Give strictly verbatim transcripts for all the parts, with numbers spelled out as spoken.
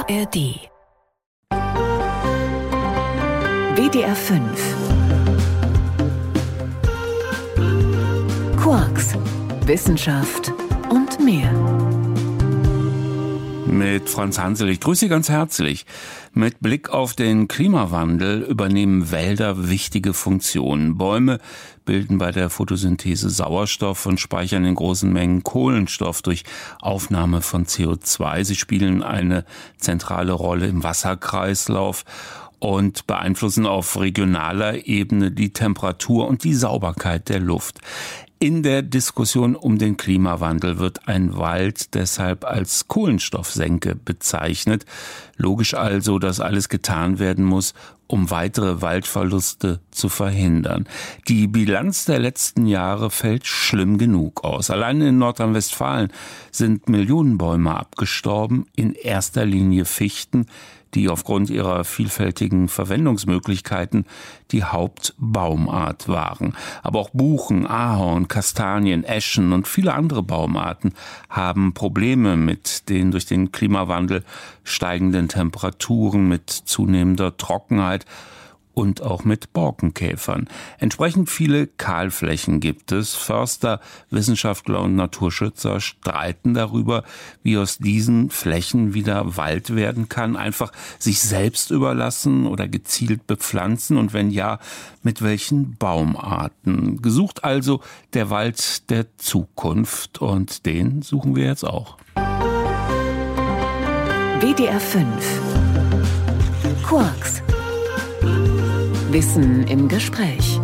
A R D W D R fünf Quarks, Wissenschaft und mehr. Mit Franz Hansel. Ich grüße Sie ganz herzlich. Mit Blick auf den Klimawandel übernehmen Wälder wichtige Funktionen. Bäume bilden bei der Photosynthese Sauerstoff und speichern in großen Mengen Kohlenstoff durch Aufnahme von C O zwei. Sie spielen eine zentrale Rolle im Wasserkreislauf und beeinflussen auf regionaler Ebene die Temperatur und die Sauberkeit der Luft. In der Diskussion um den Klimawandel wird ein Wald deshalb als Kohlenstoffsenke bezeichnet. Logisch also, dass alles getan werden muss, um weitere Waldverluste zu verhindern. Die Bilanz der letzten Jahre fällt schlimm genug aus. Allein in Nordrhein-Westfalen sind Millionen Bäume abgestorben, in erster Linie Fichten, die aufgrund ihrer vielfältigen Verwendungsmöglichkeiten die Hauptbaumart waren. Aber auch Buchen, Ahorn, Kastanien, Eschen und viele andere Baumarten haben Probleme mit den durch den Klimawandel steigenden Temperaturen, mit zunehmender Trockenheit und auch mit Borkenkäfern. Entsprechend viele Kahlflächen gibt es. Förster, Wissenschaftler und Naturschützer streiten darüber, wie aus diesen Flächen wieder Wald werden kann. Einfach sich selbst überlassen oder gezielt bepflanzen und wenn ja, mit welchen Baumarten. Gesucht also der Wald der Zukunft und den suchen wir jetzt auch. W D R fünf Quarks, Wissen im Gespräch.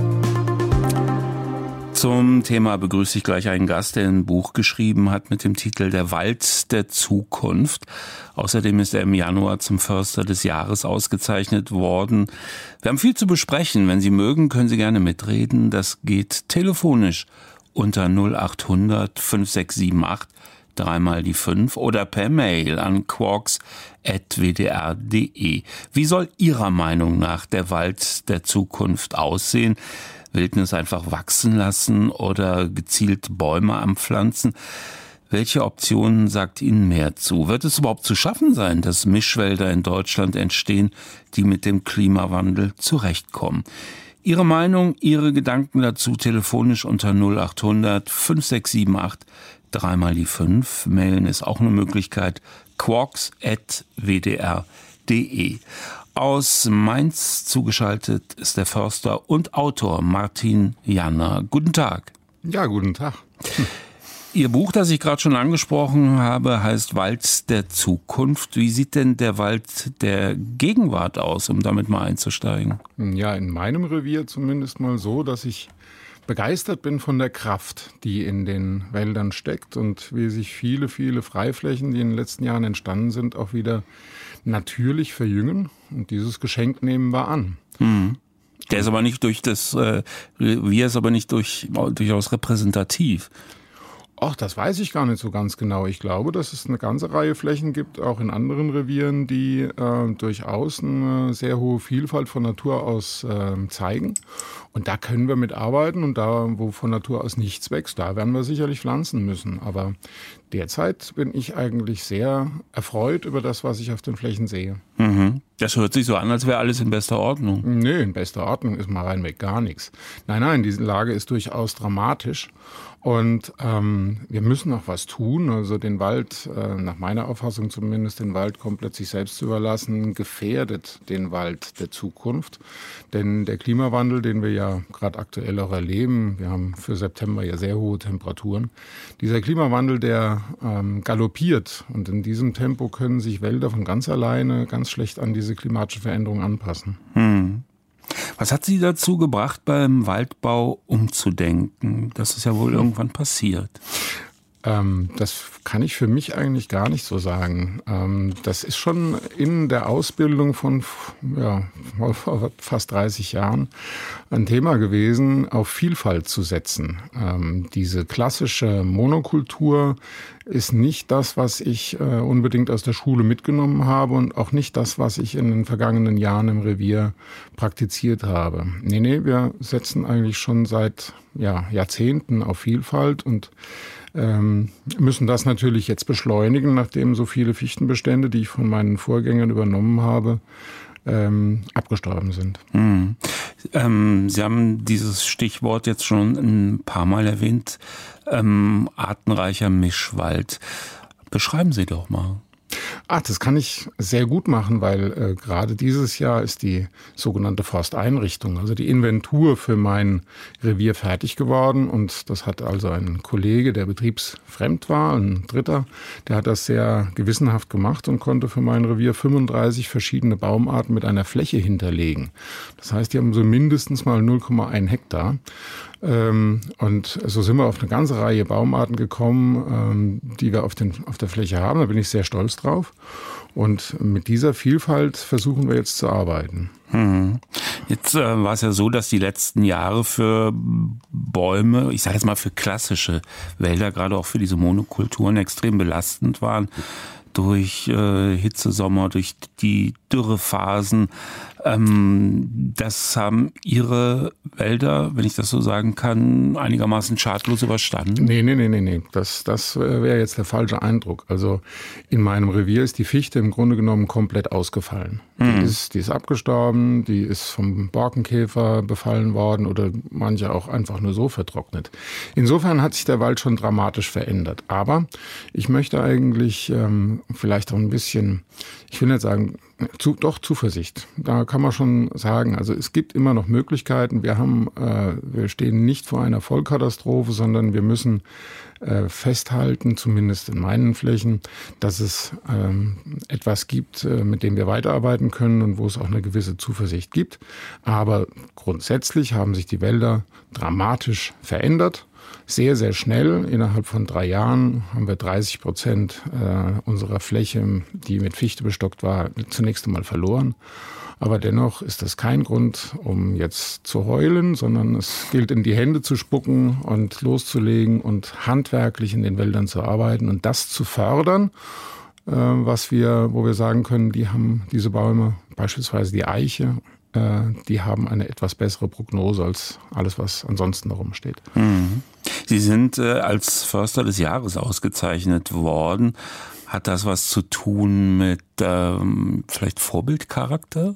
Zum Thema begrüße ich gleich einen Gast, der ein Buch geschrieben hat mit dem Titel Der Wald der Zukunft. Außerdem ist er im Januar zum Förster des Jahres ausgezeichnet worden. Wir haben viel zu besprechen. Wenn Sie mögen, können Sie gerne mitreden. Das geht telefonisch unter null acht hundert fünf sechs sieben acht dreimal die fünf oder per Mail an quarks at w d r punkt d e. Wie soll Ihrer Meinung nach der Wald der Zukunft aussehen? Wildnis einfach wachsen lassen oder gezielt Bäume anpflanzen? Welche Optionen sagt Ihnen mehr zu? Wird es überhaupt zu schaffen sein, dass Mischwälder in Deutschland entstehen, die mit dem Klimawandel zurechtkommen? Ihre Meinung, Ihre Gedanken dazu telefonisch unter null acht hundert fünf sechs sieben acht dreimal die fünf. Mailen ist auch eine Möglichkeit. quarks at w d r punkt d e. Aus Mainz zugeschaltet ist der Förster und Autor Martin Janner. Guten Tag. Ja, guten Tag. Hm. Ihr Buch, das ich gerade schon angesprochen habe, heißt Wald der Zukunft. Wie sieht denn der Wald der Gegenwart aus, um damit mal einzusteigen? Ja, in meinem Revier zumindest mal so, dass ich begeistert bin von der Kraft, die in den Wäldern steckt und wie sich viele, viele Freiflächen, die in den letzten Jahren entstanden sind, auch wieder natürlich verjüngen. Und dieses Geschenk nehmen wir an. Mhm. Der ist aber nicht durch das äh, Revier, ist aber nicht durch, durchaus repräsentativ. Ach, das weiß ich gar nicht so ganz genau. Ich glaube, dass es eine ganze Reihe Flächen gibt, auch in anderen Revieren, die äh, durchaus eine sehr hohe Vielfalt von Natur aus äh, zeigen. Und da können wir mitarbeiten und da, wo von Natur aus nichts wächst, da werden wir sicherlich pflanzen müssen. Aber derzeit bin ich eigentlich sehr erfreut über das, was ich auf den Flächen sehe. Mhm. Das hört sich so an, als wäre alles in bester Ordnung. Nee, in bester Ordnung ist mal reinweg gar nichts. Nein, nein, diese Lage ist durchaus dramatisch. Und ähm, wir müssen noch was tun, also den Wald, äh, nach meiner Auffassung zumindest, den Wald komplett sich selbst zu überlassen, gefährdet den Wald der Zukunft. Denn der Klimawandel, den wir ja gerade aktuell auch erleben, wir haben für September ja sehr hohe Temperaturen, dieser Klimawandel, der ähm, galoppiert und in diesem Tempo können sich Wälder von ganz alleine ganz schlecht an diese klimatische Veränderung anpassen. Hm. Was hat Sie dazu gebracht, beim Waldbau umzudenken? Das ist ja wohl irgendwann passiert. Ähm, das kann ich für mich eigentlich gar nicht so sagen. Ähm, das ist schon in der Ausbildung von ja, vor fast dreißig Jahren ein Thema gewesen, auf Vielfalt zu setzen. Ähm, diese klassische Monokultur ist nicht das, was ich äh, unbedingt aus der Schule mitgenommen habe und auch nicht das, was ich in den vergangenen Jahren im Revier praktiziert habe. Nee, nee, wir setzen eigentlich schon seit ja, Jahrzehnten auf Vielfalt und ähm, müssen das natürlich jetzt beschleunigen, nachdem so viele Fichtenbestände, die ich von meinen Vorgängern übernommen habe, ähm, abgestorben sind. Hm. Ähm, Sie haben dieses Stichwort jetzt schon ein paar Mal erwähnt, ähm, artenreicher Mischwald. Beschreiben Sie doch mal. Ach, das kann ich sehr gut machen, weil äh, gerade dieses Jahr ist die sogenannte Forsteinrichtung, also die Inventur für mein Revier fertig geworden. Und das hat also ein Kollege, der betriebsfremd war, ein Dritter, der hat das sehr gewissenhaft gemacht und konnte für mein Revier fünfunddreißig verschiedene Baumarten mit einer Fläche hinterlegen. Das heißt, die haben so mindestens mal null Komma eins Hektar. Ähm, und so sind wir auf eine ganze Reihe Baumarten gekommen, ähm, die wir auf, den, auf der Fläche haben. Da bin ich sehr stolz drauf. Und mit dieser Vielfalt versuchen wir jetzt zu arbeiten. Hm. Jetzt äh, war es ja so, dass die letzten Jahre für Bäume, ich sage jetzt mal für klassische Wälder, gerade auch für diese Monokulturen extrem belastend waren. Durch äh, Hitzesommer, durch die Dürrephasen. Ähm, das haben Ihre Wälder, wenn ich das so sagen kann, einigermaßen schadlos überstanden? Nee, nee, nee, nee, nee. Das, das wäre jetzt der falsche Eindruck. Also in meinem Revier ist die Fichte im Grunde genommen komplett ausgefallen. Mhm. Die ist, die ist abgestorben, die ist vom Borkenkäfer befallen worden oder manche auch einfach nur so vertrocknet. Insofern hat sich der Wald schon dramatisch verändert. Aber ich möchte eigentlich ähm, vielleicht auch ein bisschen, ich will nicht sagen, Zu, doch Zuversicht. Da kann man schon sagen, also es gibt immer noch Möglichkeiten. Wir haben, äh, wir stehen nicht vor einer Vollkatastrophe, sondern wir müssen äh, festhalten, zumindest in meinen Flächen, dass es ähm, etwas gibt, äh, mit dem wir weiterarbeiten können und wo es auch eine gewisse Zuversicht gibt. Aber grundsätzlich haben sich die Wälder dramatisch verändert. Sehr, sehr schnell. Innerhalb von drei Jahren haben wir dreißig Prozent äh, unserer Fläche, die mit Fichte bestockt war, zunächst einmal verloren. Aber dennoch ist das kein Grund, um jetzt zu heulen, sondern es gilt, in die Hände zu spucken und loszulegen und handwerklich in den Wäldern zu arbeiten und das zu fördern, äh, was wir, wo wir sagen können, die haben diese Bäume, beispielsweise die Eiche, die haben eine etwas bessere Prognose als alles, was ansonsten darum steht. Sie sind äh, als Förster des Jahres ausgezeichnet worden. Hat das was zu tun mit ähm, vielleicht Vorbildcharakter?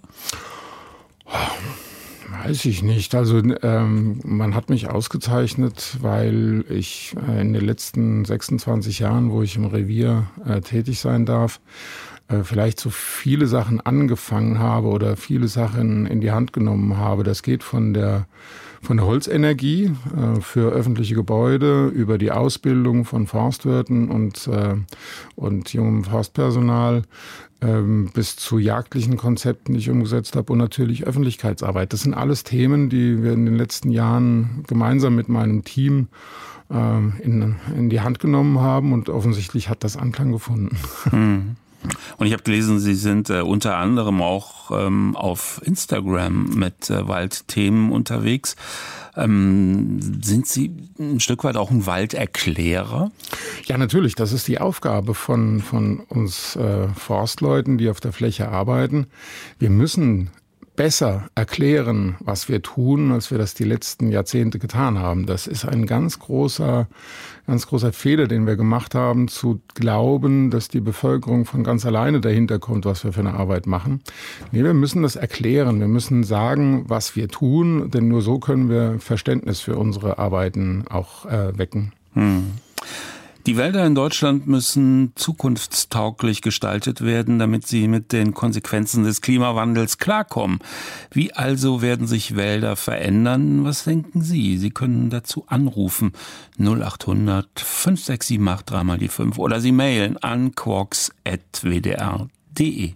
Weiß ich nicht. Also ähm, man hat mich ausgezeichnet, weil ich äh, in den letzten sechsundzwanzig Jahren, wo ich im Revier äh, tätig sein darf, vielleicht so viele Sachen angefangen habe oder viele Sachen in die Hand genommen habe. Das geht von der von der Holzenergie äh, für öffentliche Gebäude über die Ausbildung von Forstwirten und äh, und jungem Forstpersonal äh, bis zu jagdlichen Konzepten, die ich umgesetzt habe und natürlich Öffentlichkeitsarbeit. Das sind alles Themen, die wir in den letzten Jahren gemeinsam mit meinem Team äh, in in die Hand genommen haben und offensichtlich hat das Anklang gefunden. Hm. Und ich habe gelesen, Sie sind äh, unter anderem auch ähm, auf Instagram mit äh, Waldthemen unterwegs. Ähm, sind Sie ein Stück weit auch ein Walderklärer? Ja, natürlich. Das ist die Aufgabe von, von uns äh, Forstleuten, die auf der Fläche arbeiten. Wir müssen besser erklären, was wir tun, als wir das die letzten Jahrzehnte getan haben. Das ist ein ganz großer, ganz großer Fehler, den wir gemacht haben, zu glauben, dass die Bevölkerung von ganz alleine dahinter kommt, was wir für eine Arbeit machen. Nee, wir müssen das erklären. Wir müssen sagen, was wir tun, denn nur so können wir Verständnis für unsere Arbeiten auch äh, wecken. Hm. Die Wälder in Deutschland müssen zukunftstauglich gestaltet werden, damit sie mit den Konsequenzen des Klimawandels klarkommen. Wie also werden sich Wälder verändern? Was denken Sie? Sie können dazu anrufen null acht hundert fünf sechs sieben acht drei mal die fünf oder Sie mailen an quarks at w d r punkt d e.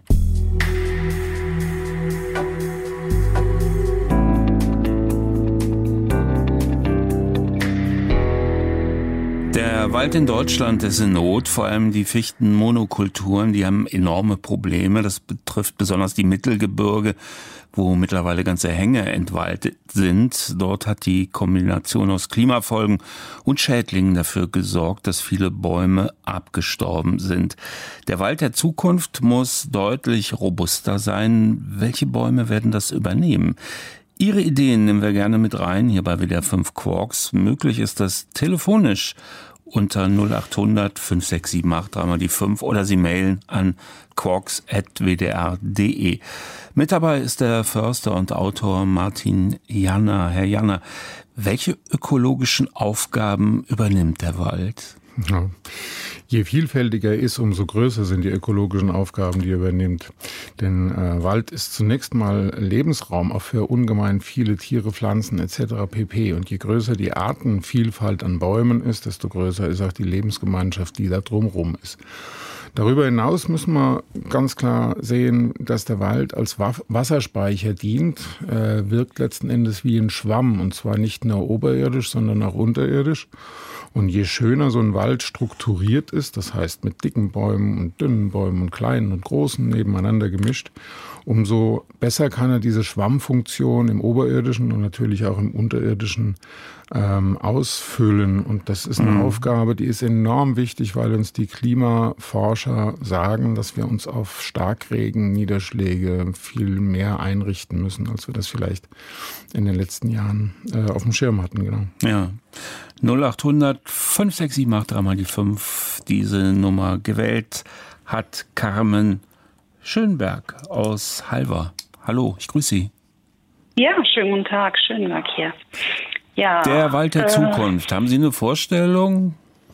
Der Wald in Deutschland ist in Not, vor allem die Fichtenmonokulturen, die haben enorme Probleme. Das betrifft besonders die Mittelgebirge, wo mittlerweile ganze Hänge entwaldet sind. Dort hat die Kombination aus Klimafolgen und Schädlingen dafür gesorgt, dass viele Bäume abgestorben sind. Der Wald der Zukunft muss deutlich robuster sein. Welche Bäume werden das übernehmen? Ihre Ideen nehmen wir gerne mit rein, hier bei W D R fünf Quarks. Möglich ist das telefonisch unter null acht hundert fünf sechs sieben acht drei mal die fünf oder Sie mailen an quarks at w d r punkt d e. Mit dabei ist der Förster und Autor Martin Janner. Herr Janner, welche ökologischen Aufgaben übernimmt der Wald? Ja. Je vielfältiger er ist, umso größer sind die ökologischen Aufgaben, die er übernimmt. Denn äh, Wald ist zunächst mal Lebensraum auch für ungemein viele Tiere, Pflanzen et cetera pp. Und je größer die Artenvielfalt an Bäumen ist, desto größer ist auch die Lebensgemeinschaft, die da drumherum ist. Darüber hinaus müssen wir ganz klar sehen, dass der Wald als Wasserspeicher dient, äh, wirkt letzten Endes wie ein Schwamm, und zwar nicht nur oberirdisch, sondern auch unterirdisch. Und je schöner so ein Wald strukturiert ist, das heißt mit dicken Bäumen und dünnen Bäumen und kleinen und großen nebeneinander gemischt, umso besser kann er diese Schwammfunktion im Oberirdischen und natürlich auch im Unterirdischen ähm, ausfüllen. Und das ist eine mhm. Aufgabe, die ist enorm wichtig, weil uns die Klimaforscher sagen, dass wir uns auf Starkregen, Niederschläge viel mehr einrichten müssen, als wir das vielleicht in den letzten Jahren äh, auf dem Schirm hatten. Genau. Ja. null acht hundert fünf sechs sieben acht drei mal die fünf, diese Nummer gewählt hat Carmen Schönberg aus Halver. Hallo, ich grüße Sie. Ja, schönen guten Tag, Schönberg hier. Ja, der Wald der äh, Zukunft, haben Sie eine Vorstellung?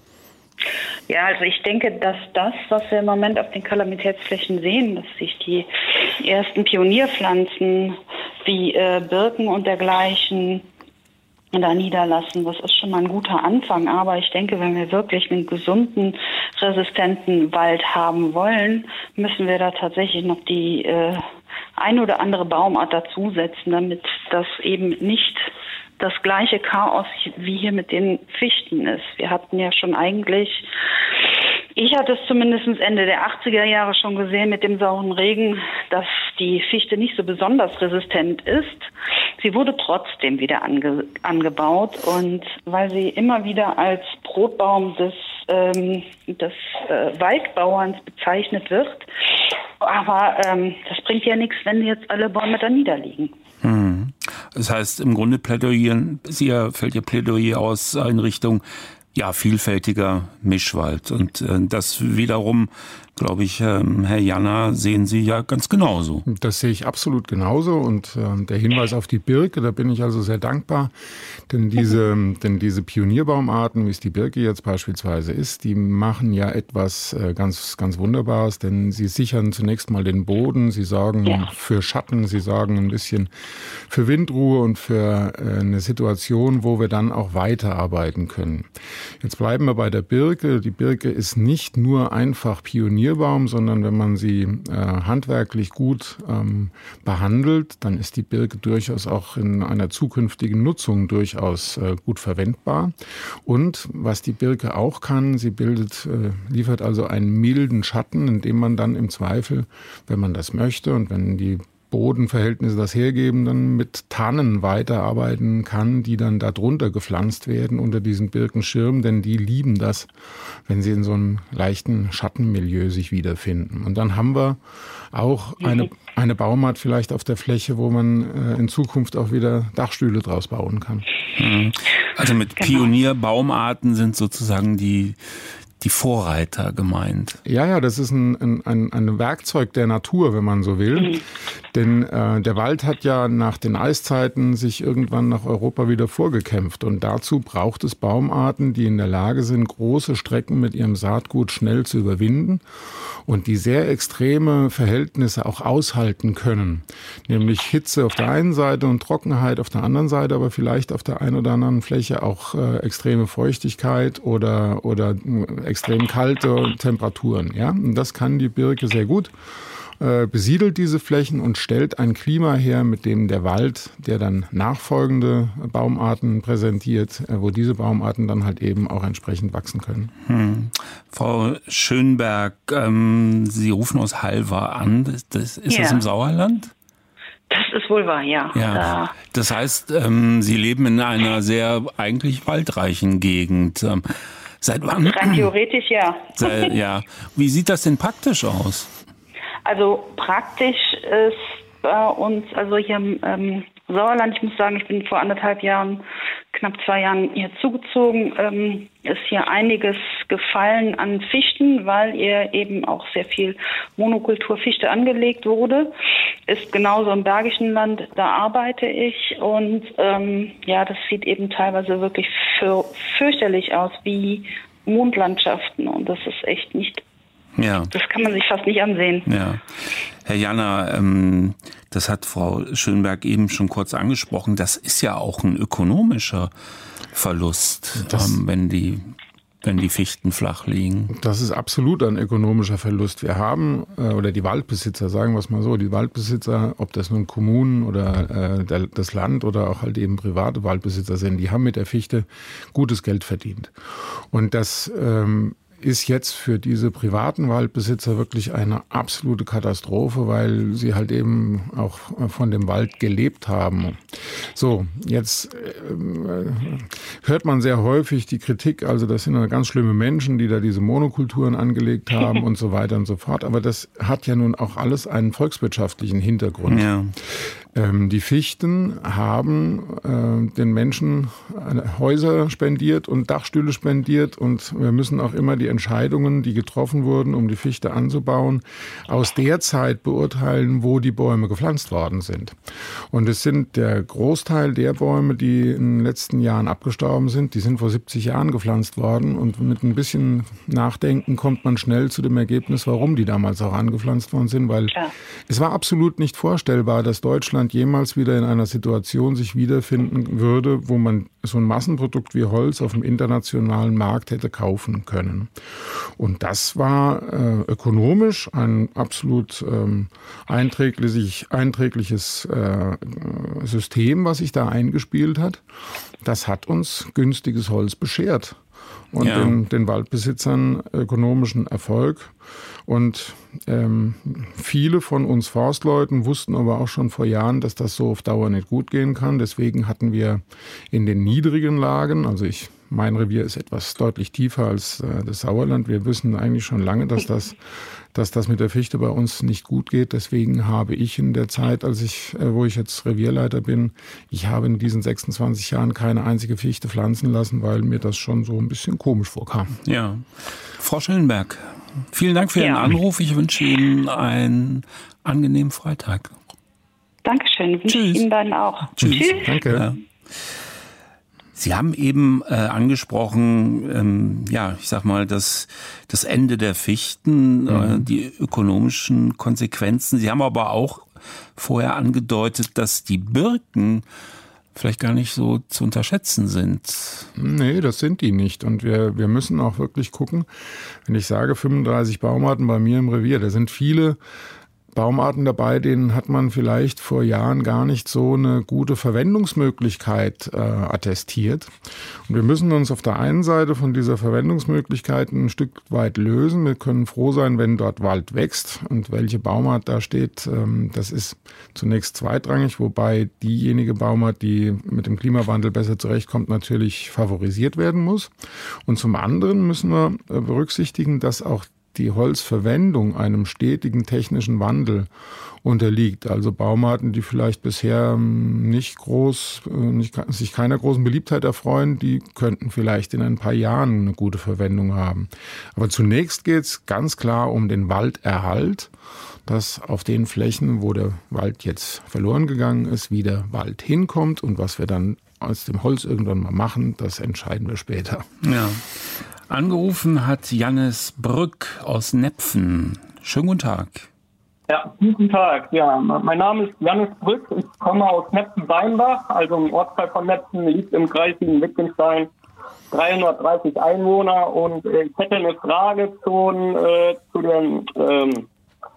Ja, also ich denke, dass das, was wir im Moment auf den Kalamitätsflächen sehen, dass sich die ersten Pionierpflanzen wie äh, Birken und dergleichen da niederlassen. Das ist schon mal ein guter Anfang. Aber ich denke, wenn wir wirklich einen gesunden, resistenten Wald haben wollen, müssen wir da tatsächlich noch die äh, ein oder andere Baumart dazusetzen, damit das eben nicht das gleiche Chaos wie hier mit den Fichten ist. Wir hatten ja schon eigentlich, ich hatte es zumindest Ende der achtziger Jahre schon gesehen mit dem sauren Regen, dass die Fichte nicht so besonders resistent ist. Sie wurde trotzdem wieder ange, angebaut, und weil sie immer wieder als Brotbaum des, ähm, des äh, Waldbauerns bezeichnet wird. Aber ähm, das bringt ja nichts, wenn jetzt alle Bäume da niederliegen. Hm. Das heißt, im Grunde plädieren, Sie fällt Ihr Plädoyer aus in Richtung ja, vielfältiger Mischwald. Und äh, das wiederum, glaube ich, äh, Herr Janner, sehen Sie ja ganz genauso. Das sehe ich absolut genauso. Und äh, der Hinweis auf die Birke, da bin ich also sehr dankbar. Denn diese, denn diese Pionierbaumarten, wie es die Birke jetzt beispielsweise ist, die machen ja etwas äh, ganz, ganz Wunderbares. Denn sie sichern zunächst mal den Boden, sie sorgen ja. für Schatten, sie sorgen ein bisschen für Windruhe und für äh, eine Situation, wo wir dann auch weiterarbeiten können. Jetzt bleiben wir bei der Birke. Die Birke ist nicht nur einfach Pionierbaum, sondern wenn man sie äh, handwerklich gut ähm, behandelt, dann ist die Birke durchaus auch in einer zukünftigen Nutzung durchaus äh, gut verwendbar. Und was die Birke auch kann, sie bildet, äh, liefert also einen milden Schatten, in dem man dann im Zweifel, wenn man das möchte und wenn die Bodenverhältnisse das hergeben, dann mit Tannen weiterarbeiten kann, die dann da drunter gepflanzt werden unter diesen Birkenschirm, denn die lieben das, wenn sie in so einem leichten Schattenmilieu sich wiederfinden. Und dann haben wir auch eine, eine Baumart vielleicht auf der Fläche, wo man äh, in Zukunft auch wieder Dachstühle draus bauen kann. Also mit Pionierbaumarten sind sozusagen die die Vorreiter gemeint. Ja, ja, das ist ein, ein, ein, ein Werkzeug der Natur, wenn man so will. Mhm. Denn äh, der Wald hat ja nach den Eiszeiten sich irgendwann nach Europa wieder vorgekämpft. Und dazu braucht es Baumarten, die in der Lage sind, große Strecken mit ihrem Saatgut schnell zu überwinden und die sehr extreme Verhältnisse auch aushalten können. Nämlich Hitze auf der einen Seite und Trockenheit auf der anderen Seite, aber vielleicht auf der einen oder anderen Fläche auch äh, extreme Feuchtigkeit oder, oder extrem kalte Temperaturen. Ja? Und das kann die Birke sehr gut. Äh, besiedelt diese Flächen und stellt ein Klima her, mit dem der Wald, der dann nachfolgende Baumarten präsentiert, äh, wo diese Baumarten dann halt eben auch entsprechend wachsen können. Hm. Frau Schönberg, ähm, Sie rufen aus Halver an. Das, das, ist ja. das im Sauerland? Das ist wohl wahr, ja. ja. Da. Das heißt, ähm, Sie leben in einer sehr eigentlich waldreichen Gegend. Ähm, seit wann? Rein theoretisch, ja. Seit, ja. Wie sieht das denn praktisch aus? Also praktisch ist bei uns, also hier im ähm, Sauerland, ich muss sagen, ich bin vor anderthalb Jahren knapp zwei Jahren hier zugezogen, ähm, ist hier einiges gefallen an Fichten, weil hier eben auch sehr viel Monokultur Fichte angelegt wurde. Ist genauso im Bergischen Land, da arbeite ich und ähm, ja, das sieht eben teilweise wirklich für, fürchterlich aus wie Mondlandschaften und das ist echt nicht, ja. Das kann man sich fast nicht ansehen. Ja. Herr Janner, ähm, das hat Frau Schönberg eben schon kurz angesprochen, das ist ja auch ein ökonomischer Verlust, ähm, wenn die wenn die Fichten flach liegen. Das ist absolut ein ökonomischer Verlust. Wir haben, äh, oder die Waldbesitzer, sagen wir es mal so, die Waldbesitzer, ob das nun Kommunen oder äh, der, das Land oder auch halt eben private Waldbesitzer sind, die haben mit der Fichte gutes Geld verdient. Und das ähm, ist jetzt für diese privaten Waldbesitzer wirklich eine absolute Katastrophe, weil sie halt eben auch von dem Wald gelebt haben. So, jetzt äh, hört man sehr häufig die Kritik, also das sind ganz schlimme Menschen, die da diese Monokulturen angelegt haben und so weiter und so fort. Aber das hat ja nun auch alles einen volkswirtschaftlichen Hintergrund. Ja. Ähm, die Fichten haben äh, den Menschen Häuser spendiert und Dachstühle spendiert und wir müssen auch immer die Entscheidungen, die getroffen wurden, um die Fichte anzubauen, aus der Zeit beurteilen, wo die Bäume gepflanzt worden sind. Und es sind der Großteil der Bäume, die in den letzten Jahren abgestorben sind, die sind vor siebzig Jahren gepflanzt worden und mit ein bisschen Nachdenken kommt man schnell zu dem Ergebnis, warum die damals auch angepflanzt worden sind, weil ja. es war absolut nicht vorstellbar, dass Deutschland jemals wieder in einer Situation sich wiederfinden würde, wo man so ein Massenprodukt wie Holz auf dem internationalen Markt hätte kaufen können. Und das war äh, ökonomisch ein absolut ähm, einträglich, einträgliches äh, System, was sich da eingespielt hat. Das hat uns günstiges Holz beschert und ja. den, den Waldbesitzern ökonomischen Erfolg. Und ähm, viele von uns Forstleuten wussten aber auch schon vor Jahren, dass das so auf Dauer nicht gut gehen kann. Deswegen hatten wir in den niedrigen Lagen, also ich, mein Revier ist etwas deutlich tiefer als äh, das Sauerland. Wir wissen eigentlich schon lange, dass das, dass das mit der Fichte bei uns nicht gut geht. Deswegen habe ich in der Zeit, als ich, äh, wo ich jetzt Revierleiter bin, ich habe in diesen sechsundzwanzig Jahren keine einzige Fichte pflanzen lassen, weil mir das schon so ein bisschen komisch vorkam. Ja, Frau Schönberg, vielen Dank für Ihren ja. Anruf. Ich wünsche Ihnen einen angenehmen Freitag. Dankeschön. Wünsche Tschüss. ich Ihnen beiden auch. Tschüss. Tschüss. Danke. Ja. Sie haben eben äh, angesprochen, ähm, ja, ich sag mal, das, das Ende der Fichten, mhm. äh, die ökonomischen Konsequenzen. Sie haben aber auch vorher angedeutet, dass die Birken vielleicht gar nicht so zu unterschätzen sind. Nee, das sind die nicht. Und wir, wir müssen auch wirklich gucken, wenn ich sage fünfunddreißig Baumarten bei mir im Revier, da sind viele Baumarten dabei, denen hat man vielleicht vor Jahren gar nicht so eine gute Verwendungsmöglichkeit äh, attestiert. Und wir müssen uns auf der einen Seite von dieser Verwendungsmöglichkeit ein Stück weit lösen. Wir können froh sein, wenn dort Wald wächst. Und welche Baumart da steht, ähm, das ist zunächst zweitrangig, wobei diejenige Baumart, die mit dem Klimawandel besser zurechtkommt, natürlich favorisiert werden muss. Und zum anderen müssen wir äh, berücksichtigen, dass auch die Holzverwendung einem stetigen technischen Wandel unterliegt. Also Baumarten, die vielleicht bisher nicht groß, nicht, sich keiner großen Beliebtheit erfreuen, die könnten vielleicht in ein paar Jahren eine gute Verwendung haben. Aber zunächst geht es ganz klar um den Walderhalt, dass auf den Flächen, wo der Wald jetzt verloren gegangen ist, wieder Wald hinkommt. Und was wir dann aus dem Holz irgendwann mal machen, das entscheiden wir später. Ja. Angerufen hat Jannis Brück aus Nepfen. Schönen guten Tag. Ja, guten Tag. Ja, mein Name ist Jannis Brück. Ich komme aus Nepfen-Weinbach, also im Ortsteil von Nepfen, liegt im Kreis Wittgenstein, dreihundertdreißig Einwohner. Und äh, ich hätte eine Frage zu, äh, zu den, ähm,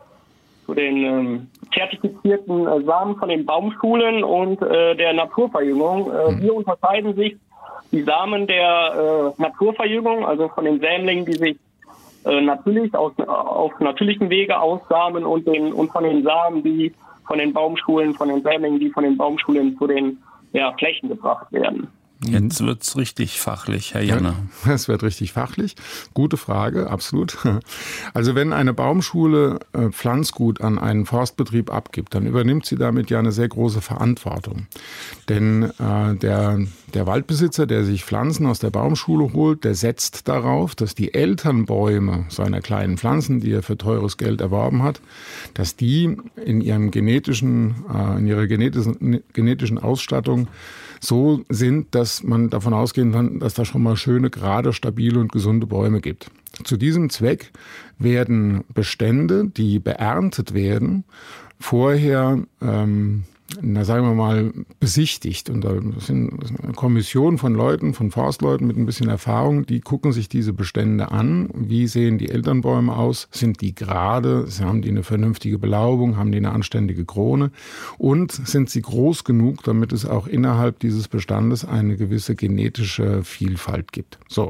zu den ähm, zertifizierten äh, Samen von den Baumschulen und äh, der Naturverjüngung. Äh, wie unterscheiden sich die Samen der äh, Naturverjüngung, also von den Sämlingen, die sich äh, natürlich aus, auf natürlichen Wege aussamen und, den, und von den Samen, die von den Baumschulen, von den Sämlingen, die von den Baumschulen zu den ja, Flächen gebracht werden. Jetzt wird's richtig fachlich, Herr Janner. Ja, es wird richtig fachlich. Gute Frage, absolut. Also wenn eine Baumschule äh, Pflanzgut an einen Forstbetrieb abgibt, dann übernimmt sie damit ja eine sehr große Verantwortung. Denn äh, der, der Waldbesitzer, der sich Pflanzen aus der Baumschule holt, der setzt darauf, dass die Elternbäume seiner kleinen Pflanzen, die er für teures Geld erworben hat, dass die in ihrem genetischen, äh, in ihrer genetischen, genetischen Ausstattung so sind, dass man davon ausgehen kann, dass da schon mal schöne, gerade, stabile und gesunde Bäume gibt. Zu diesem Zweck werden Bestände, die beerntet werden, vorher ähm, na sagen wir mal, besichtigt. Und da sind eine Kommission von Leuten, von Forstleuten mit ein bisschen Erfahrung, die gucken sich diese Bestände an. Wie sehen die Elternbäume aus? Sind die gerade? Haben die eine vernünftige Belaubung? Haben die eine anständige Krone? Und sind sie groß genug, damit es auch innerhalb dieses Bestandes eine gewisse genetische Vielfalt gibt? So.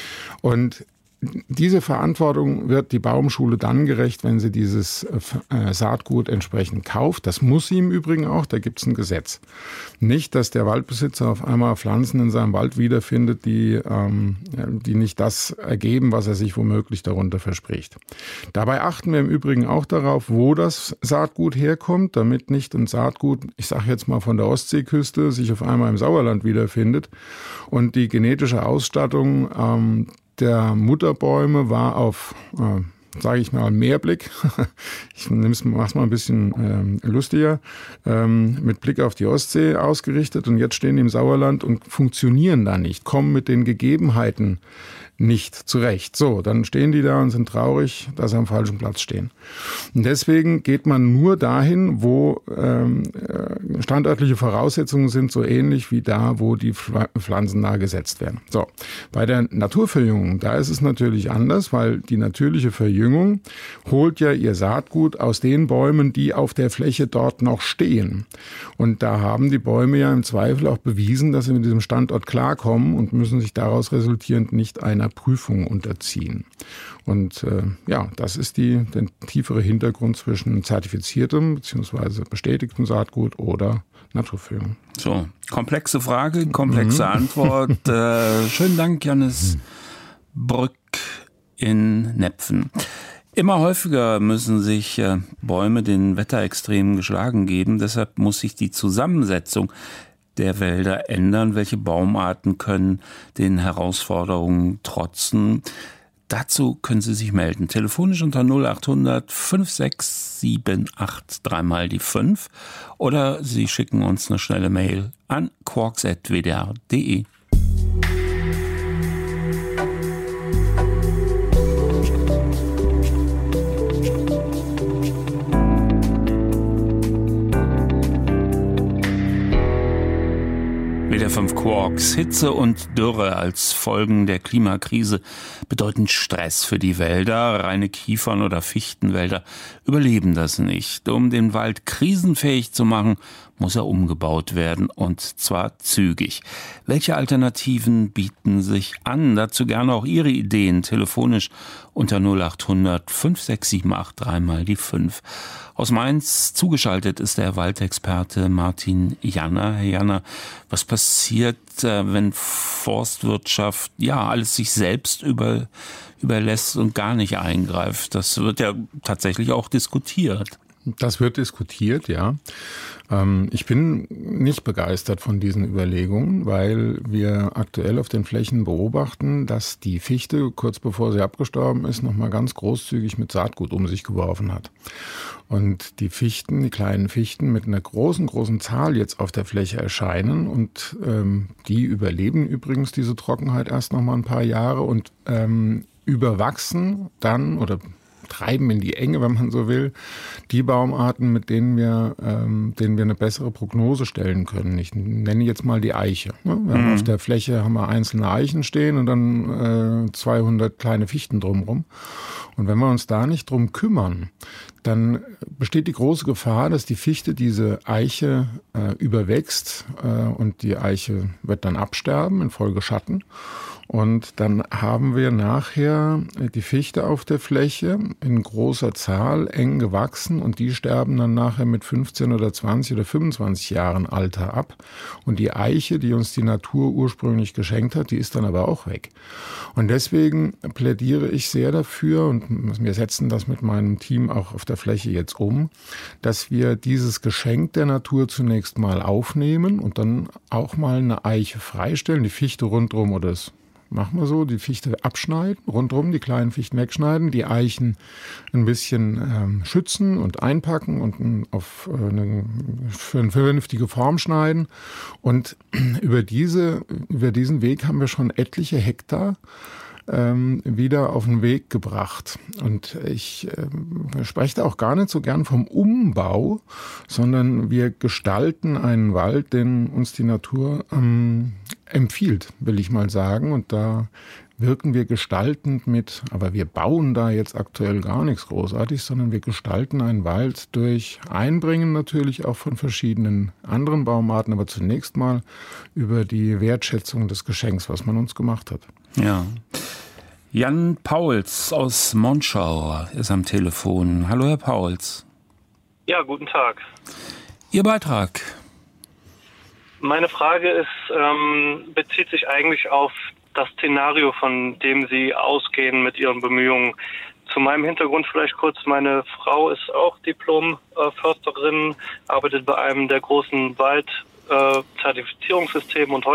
Und diese Verantwortung wird die Baumschule dann gerecht, wenn sie dieses äh, Saatgut entsprechend kauft. Das muss sie im Übrigen auch, da gibt es ein Gesetz. Nicht, dass der Waldbesitzer auf einmal Pflanzen in seinem Wald wiederfindet, die, ähm, die nicht das ergeben, was er sich womöglich darunter verspricht. Dabei achten wir im Übrigen auch darauf, wo das Saatgut herkommt, damit nicht ein Saatgut, ich sage jetzt mal von der Ostseeküste, sich auf einmal im Sauerland wiederfindet und die genetische Ausstattung ähm, der Mutterbäume war auf, äh, sage ich mal, Mehrblick. Ich mach's mal ein bisschen ähm, lustiger, ähm, mit Blick auf die Ostsee ausgerichtet. Und jetzt stehen die im Sauerland und funktionieren da nicht, kommen mit den Gegebenheiten nicht zurecht. So, dann stehen die da und sind traurig, dass sie am falschen Platz stehen. Und deswegen geht man nur dahin, wo ähm, standörtliche Voraussetzungen sind, so ähnlich wie da, wo die Pflanzen nahe gesetzt werden. So, bei der Naturverjüngung, da ist es natürlich anders, weil die natürliche Verjüngung holt ja ihr Saatgut aus den Bäumen, die auf der Fläche dort noch stehen. Und da haben die Bäume ja im Zweifel auch bewiesen, dass sie mit diesem Standort klarkommen und müssen sich daraus resultierend nicht einer Prüfung unterziehen. Und äh, ja, das ist die, der tiefere Hintergrund zwischen zertifiziertem bzw. bestätigtem Saatgut oder Naturverjüngung. So, komplexe Frage, komplexe mhm. Antwort. Äh, schönen Dank, Jannis Brück in Nepfen. Immer häufiger müssen sich äh, Bäume den Wetterextremen geschlagen geben. Deshalb muss sich die Zusammensetzung der Wälder ändern. Welche Baumarten können den Herausforderungen trotzen? Dazu können Sie sich melden. Telefonisch unter null acht hundert fünf sechs sieben acht drei mal die fünf oder Sie schicken uns eine schnelle Mail an quarks at w d r punkt d e. W D R fünf Quarks. Hitze und Dürre als Folgen der Klimakrise bedeuten Stress für die Wälder. Reine Kiefern- oder Fichtenwälder überleben das nicht. Um den Wald krisenfähig zu machen, muss er umgebaut werden, und zwar zügig. Welche Alternativen bieten sich an? Dazu gerne auch Ihre Ideen telefonisch unter null acht hundert fünf sechs sieben acht drei mal die fünf. Aus Mainz zugeschaltet ist der Waldexperte Martin Janner. Herr Janner, was passiert, wenn Forstwirtschaft ja alles sich selbst über, überlässt und gar nicht eingreift? Das wird ja tatsächlich auch diskutiert. Das wird diskutiert, ja. Ich bin nicht begeistert von diesen Überlegungen, weil wir aktuell auf den Flächen beobachten, dass die Fichte, kurz bevor sie abgestorben ist, noch mal ganz großzügig mit Saatgut um sich geworfen hat. Und die Fichten, die kleinen Fichten mit einer großen, großen Zahl jetzt auf der Fläche erscheinen, und ähm, die überleben übrigens diese Trockenheit erst noch mal ein paar Jahre und ähm, überwachsen dann oder treiben in die Enge, wenn man so will, die Baumarten, mit denen wir, ähm, denen wir eine bessere Prognose stellen können. Ich nenne jetzt mal die Eiche. Ne? Wir haben mhm. auf der Fläche haben wir einzelne Eichen stehen und dann äh, zweihundert kleine Fichten drumherum. Und wenn wir uns da nicht drum kümmern, dann besteht die große Gefahr, dass die Fichte diese Eiche äh, überwächst äh, und die Eiche wird dann absterben infolge Schatten. Und dann haben wir nachher die Fichte auf der Fläche in großer Zahl, eng gewachsen, und die sterben dann nachher mit fünfzehn oder zwanzig oder fünfundzwanzig Jahren Alter ab. Und die Eiche, die uns die Natur ursprünglich geschenkt hat, die ist dann aber auch weg. Und deswegen plädiere ich sehr dafür, und wir setzen das mit meinem Team auch auf der Fläche jetzt um, dass wir dieses Geschenk der Natur zunächst mal aufnehmen und dann auch mal eine Eiche freistellen, die Fichte rundherum, oder das machen wir so, die Fichte abschneiden, rundherum die kleinen Fichten wegschneiden, die Eichen ein bisschen ähm, schützen und einpacken und auf äh, eine, für eine vernünftige Form schneiden. Und über diese, über diesen Weg haben wir schon etliche Hektar ähm, wieder auf den Weg gebracht. Und ich äh, spreche da auch gar nicht so gern vom Umbau, sondern wir gestalten einen Wald, den uns die Natur ähm, empfiehlt, will ich mal sagen. Und da wirken wir gestaltend mit, aber wir bauen da jetzt aktuell gar nichts großartig, sondern wir gestalten einen Wald durch Einbringen natürlich auch von verschiedenen anderen Baumarten, aber zunächst mal über die Wertschätzung des Geschenks, was man uns gemacht hat. Ja. Jan Pauls aus Monschau ist am Telefon. Hallo, Herr Pauls. Ja, guten Tag. Ihr Beitrag. Meine Frage ist, ähm, bezieht sich eigentlich auf das Szenario, von dem Sie ausgehen mit Ihren Bemühungen. Zu meinem Hintergrund vielleicht kurz: Meine Frau ist auch Diplom-Försterin, äh, arbeitet bei einem der großen Wald-Zertifizierungssystemen äh, und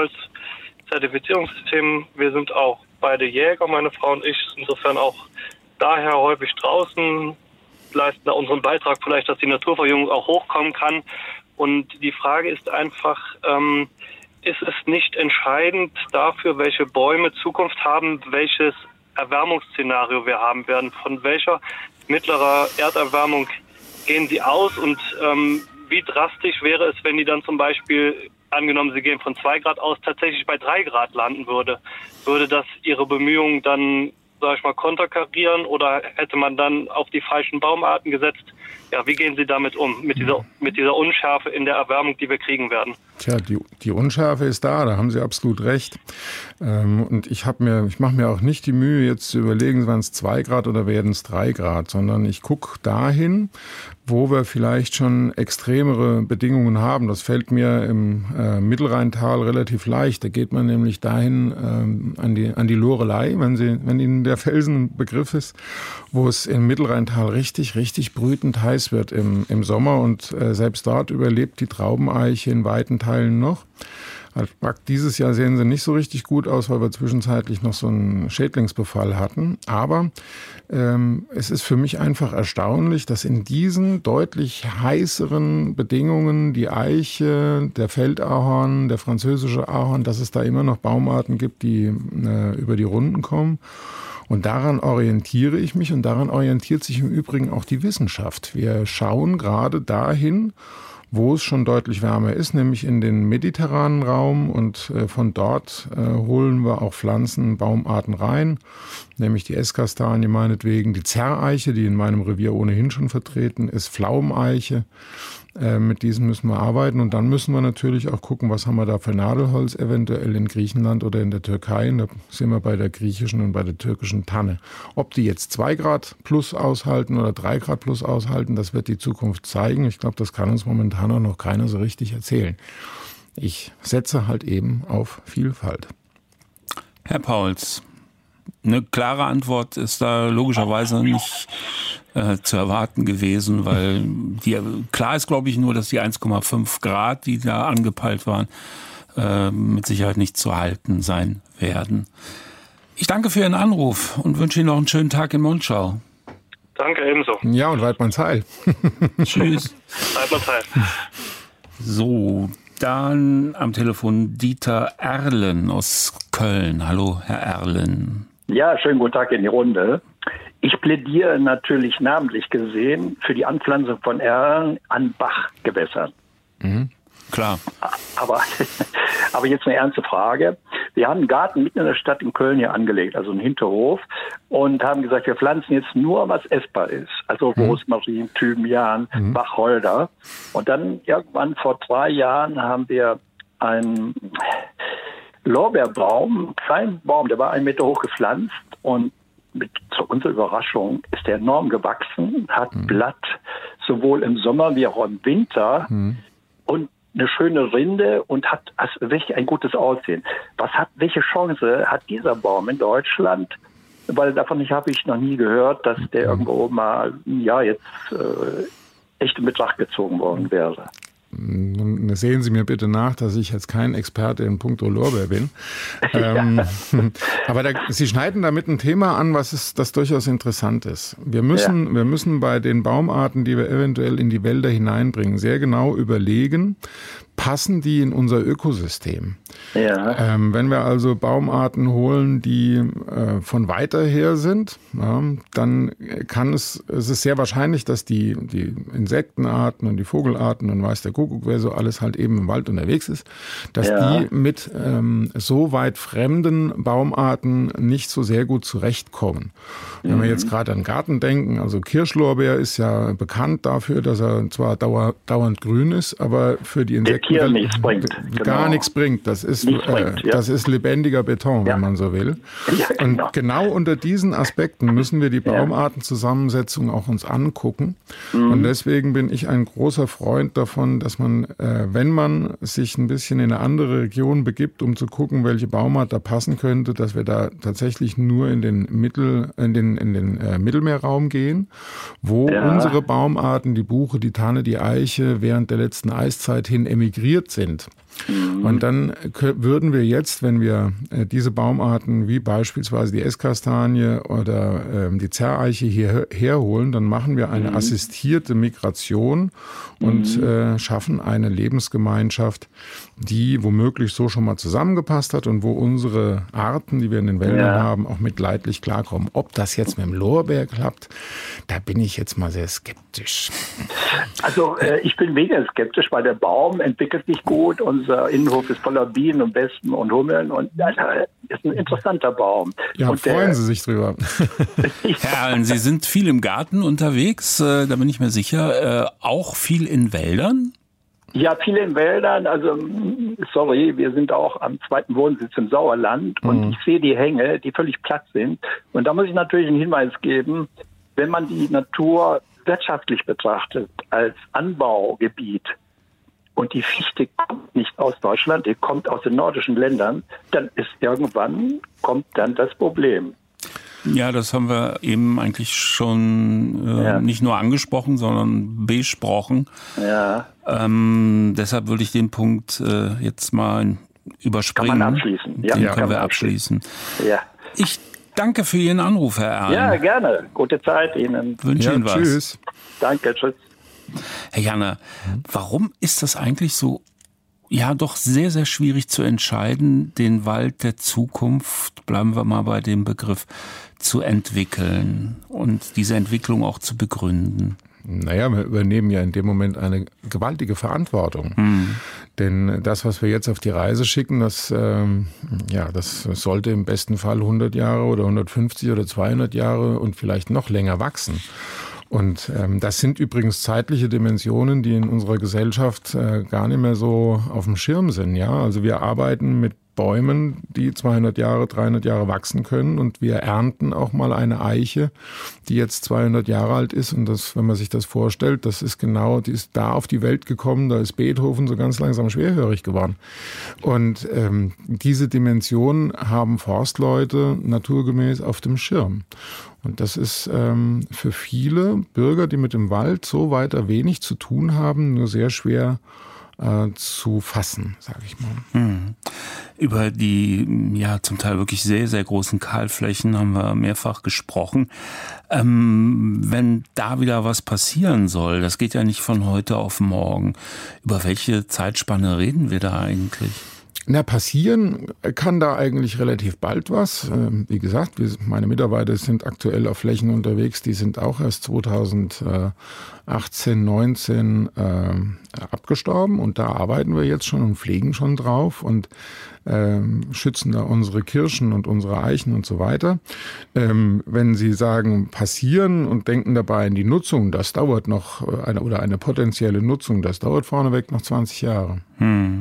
Holz-Zertifizierungssystemen. Wir sind auch beide Jäger, meine Frau und ich, insofern auch daher häufig draußen, leisten da unseren Beitrag vielleicht, dass die Naturverjüngung auch hochkommen kann. Und die Frage ist einfach, ähm, ist es nicht entscheidend dafür, welche Bäume Zukunft haben, welches Erwärmungsszenario wir haben werden? Von welcher mittlerer Erderwärmung gehen sie aus? Und ähm, wie drastisch wäre es, wenn die dann zum Beispiel, angenommen, sie gehen von zwei Grad aus, tatsächlich bei drei Grad landen würde? Würde das Ihre Bemühungen dann, sag ich mal, konterkarieren, oder hätte man dann auf die falschen Baumarten gesetzt? Ja, wie gehen Sie damit um, mit dieser, mit dieser Unschärfe in der Erwärmung, die wir kriegen werden? Tja, die, die Unschärfe ist da, da haben Sie absolut recht. Ähm, und ich habe mir, ich mache mir auch nicht die Mühe, jetzt zu überlegen, waren es zwei Grad oder werden es drei Grad, sondern ich gucke dahin, wo wir vielleicht schon extremere Bedingungen haben. Das fällt mir im äh, Mittelrheintal relativ leicht. Da geht man nämlich dahin ähm, an die an die Loreley, wenn Sie, wenn Ihnen der Felsen ein Begriff ist, wo es im Mittelrheintal richtig, richtig brütend heiß wird im, im Sommer, und äh, selbst dort überlebt die Traubeneiche in weiten Teilen noch. Dieses Jahr sehen sie nicht so richtig gut aus, weil wir zwischenzeitlich noch so einen Schädlingsbefall hatten. Aber ähm, es ist für mich einfach erstaunlich, dass in diesen deutlich heißeren Bedingungen die Eiche, der Feldahorn, der französische Ahorn, dass es da immer noch Baumarten gibt, die äh, über die Runden kommen. Und daran orientiere ich mich, und daran orientiert sich im Übrigen auch die Wissenschaft. Wir schauen gerade dahin, wo es schon deutlich wärmer ist, nämlich in den mediterranen Raum, und äh, von dort äh, holen wir auch Pflanzen, Baumarten rein, nämlich die Esskastanie meinetwegen, die Zerreiche, die in meinem Revier ohnehin schon vertreten ist, Pflaumeneiche, äh, mit diesen müssen wir arbeiten, und dann müssen wir natürlich auch gucken, was haben wir da für Nadelholz eventuell in Griechenland oder in der Türkei, und da sind wir bei der griechischen und bei der türkischen Tanne. Ob die jetzt zwei Grad plus aushalten oder drei Grad plus aushalten, das wird die Zukunft zeigen. Ich glaube, das kann uns momentan auch noch keiner so richtig erzählen. Ich setze halt eben auf Vielfalt. Herr Pauls, eine klare Antwort ist da logischerweise nicht äh, zu erwarten gewesen, weil die, klar ist, glaube ich, nur, dass die eins Komma fünf Grad, die da angepeilt waren, äh, mit Sicherheit nicht zu halten sein werden. Ich danke für Ihren Anruf und wünsche Ihnen noch einen schönen Tag in Monschau. Danke, ebenso. Ja, und Weidmanns Heil. Tschüss. Weidmanns Heil. So, dann am Telefon Dieter Erlen aus Köln. Hallo, Herr Erlen. Ja, schönen guten Tag in die Runde. Ich plädiere natürlich namentlich gesehen für die Anpflanzung von Erlen an Bachgewässern. Mhm. Klar. Aber, aber jetzt eine ernste Frage. Wir haben einen Garten mitten in der Stadt in Köln hier angelegt, also einen Hinterhof, und haben gesagt, wir pflanzen jetzt nur, was essbar ist. Also Rosmarin, Thymian, mhm. Wacholder. Und dann irgendwann vor zwei Jahren haben wir ein Lorbeerbaum, einen kleinen Baum, der war einen Meter hoch gepflanzt und mit, zu unserer Überraschung ist der enorm gewachsen, hat mhm. Blatt sowohl im Sommer wie auch im Winter mhm. und eine schöne Rinde und hat also wirklich ein gutes Aussehen. Was hat, welche Chance hat dieser Baum in Deutschland? Weil davon habe ich noch nie gehört, dass der mhm. irgendwo mal, ja, jetzt äh, echt in Betracht gezogen worden wäre. Nun sehen Sie mir bitte nach, dass ich jetzt kein Experte in puncto Lorbeer bin. ähm, aber da, Sie schneiden damit ein Thema an, was ist, das durchaus interessant ist. Wir müssen, ja. wir müssen bei den Baumarten, die wir eventuell in die Wälder hineinbringen, sehr genau überlegen, passen die in unser Ökosystem? Ja. Ähm, wenn wir also Baumarten holen, die äh, von weiter her sind, ja, dann kann es, es ist sehr wahrscheinlich, dass die, die Insektenarten und die Vogelarten und weiß der Kuckuck, wer so alles halt eben im Wald unterwegs ist, dass ja. die mit ähm, so weit fremden Baumarten nicht so sehr gut zurechtkommen. Mhm. Wenn wir jetzt gerade an Garten denken, also Kirschlorbeer ist ja bekannt dafür, dass er zwar dauer, dauernd grün ist, aber für die Insekten Hier nichts bringt. Gar genau. nichts bringt. Das ist, bringt, äh, ja. das ist lebendiger Beton, ja. wenn man so will. Ja, genau. Und genau unter diesen Aspekten müssen wir die Baumartenzusammensetzung auch uns angucken. Mhm. Und deswegen bin ich ein großer Freund davon, dass man, äh, wenn man sich ein bisschen in eine andere Region begibt, um zu gucken, welche Baumart da passen könnte, dass wir da tatsächlich nur in den Mittel, in den, in den äh, Mittelmeerraum gehen, wo ja. unsere Baumarten, die Buche, die Tanne, die Eiche, während der letzten Eiszeit hin emigriert sind. Mhm. Und dann würden wir jetzt, wenn wir diese Baumarten wie beispielsweise die Esskastanie oder ähm, die Zerreiche hierher herholen, dann machen wir eine mhm. assistierte Migration und mhm. äh, schaffen eine Lebensgemeinschaft, die womöglich so schon mal zusammengepasst hat und wo unsere Arten, die wir in den Wäldern ja. haben, auch mit leidlich klarkommen. Ob das jetzt mit dem Lorbeer klappt, da bin ich jetzt mal sehr skeptisch. Also äh, ich bin weniger skeptisch, weil der Baum entwickelt sich gut. Unser Innenhof ist voller Bienen und Wespen und Hummeln und das ist ein interessanter Baum. Ja, und freuen der, Sie sich drüber. Herr Allen, Sie sind viel im Garten unterwegs, äh, da bin ich mir sicher. Äh, auch viel in Wäldern? Ja, viele in Wäldern. Also, sorry, wir sind auch am zweiten Wohnsitz im Sauerland und mhm. ich sehe die Hänge, die völlig platt sind. Und da muss ich natürlich einen Hinweis geben, wenn man die Natur wirtschaftlich betrachtet als Anbaugebiet und die Fichte kommt nicht aus Deutschland, die kommt aus den nordischen Ländern, dann ist irgendwann, kommt dann das Problem. Ja, das haben wir eben eigentlich schon äh, ja. nicht nur angesprochen, sondern besprochen. Ja. Ähm, deshalb würde ich den Punkt äh, jetzt mal überspringen. Kann man abschließen. Ja, den ja, können wir abschließen. Ja. Ich danke für Ihren Anruf, Herr Erlen. Ja, gerne. Gute Zeit Ihnen. Wünsche ja, Ihnen was. Tschüss. Danke, tschüss. Herr Janner, warum ist das eigentlich so, ja, doch sehr, sehr schwierig zu entscheiden, den Wald der Zukunft, bleiben wir mal bei dem Begriff, zu entwickeln und diese Entwicklung auch zu begründen? Naja, wir übernehmen ja in dem Moment eine gewaltige Verantwortung. Mhm. Denn das, was wir jetzt auf die Reise schicken, das, ähm, ja, das sollte im besten Fall hundert Jahre oder hundertfünfzig oder zweihundert Jahre und vielleicht noch länger wachsen. Und ähm, das sind übrigens zeitliche Dimensionen, die in unserer Gesellschaft äh, gar nicht mehr so auf dem Schirm sind. Ja, also wir arbeiten mit Bäumen, die zweihundert Jahre, dreihundert Jahre wachsen können, und wir ernten auch mal eine Eiche, die jetzt zweihundert Jahre alt ist. Und das, wenn man sich das vorstellt, das ist genau, die ist da auf die Welt gekommen, da ist Beethoven so ganz langsam schwerhörig geworden. Und ähm, diese Dimension haben Forstleute naturgemäß auf dem Schirm. Und das ist ähm, für viele Bürger, die mit dem Wald so weiter wenig zu tun haben, nur sehr schwer äh, zu fassen, sage ich mal. Hm. Über die ja zum Teil wirklich sehr, sehr großen Kahlflächen haben wir mehrfach gesprochen. Ähm, wenn da wieder was passieren soll, das geht ja nicht von heute auf morgen. Über welche Zeitspanne reden wir da eigentlich? Na, passieren kann da eigentlich relativ bald was. Wie gesagt, meine Mitarbeiter sind aktuell auf Flächen unterwegs, die sind auch erst zweitausendachtzehn, neunzehn äh, abgestorben, und da arbeiten wir jetzt schon und pflegen schon drauf und äh, schützen da unsere Kirschen und unsere Eichen und so weiter. Ähm, wenn Sie sagen passieren und denken dabei an die Nutzung, das dauert noch, eine, oder eine potenzielle Nutzung, das dauert vorneweg noch zwanzig Jahre. Hm.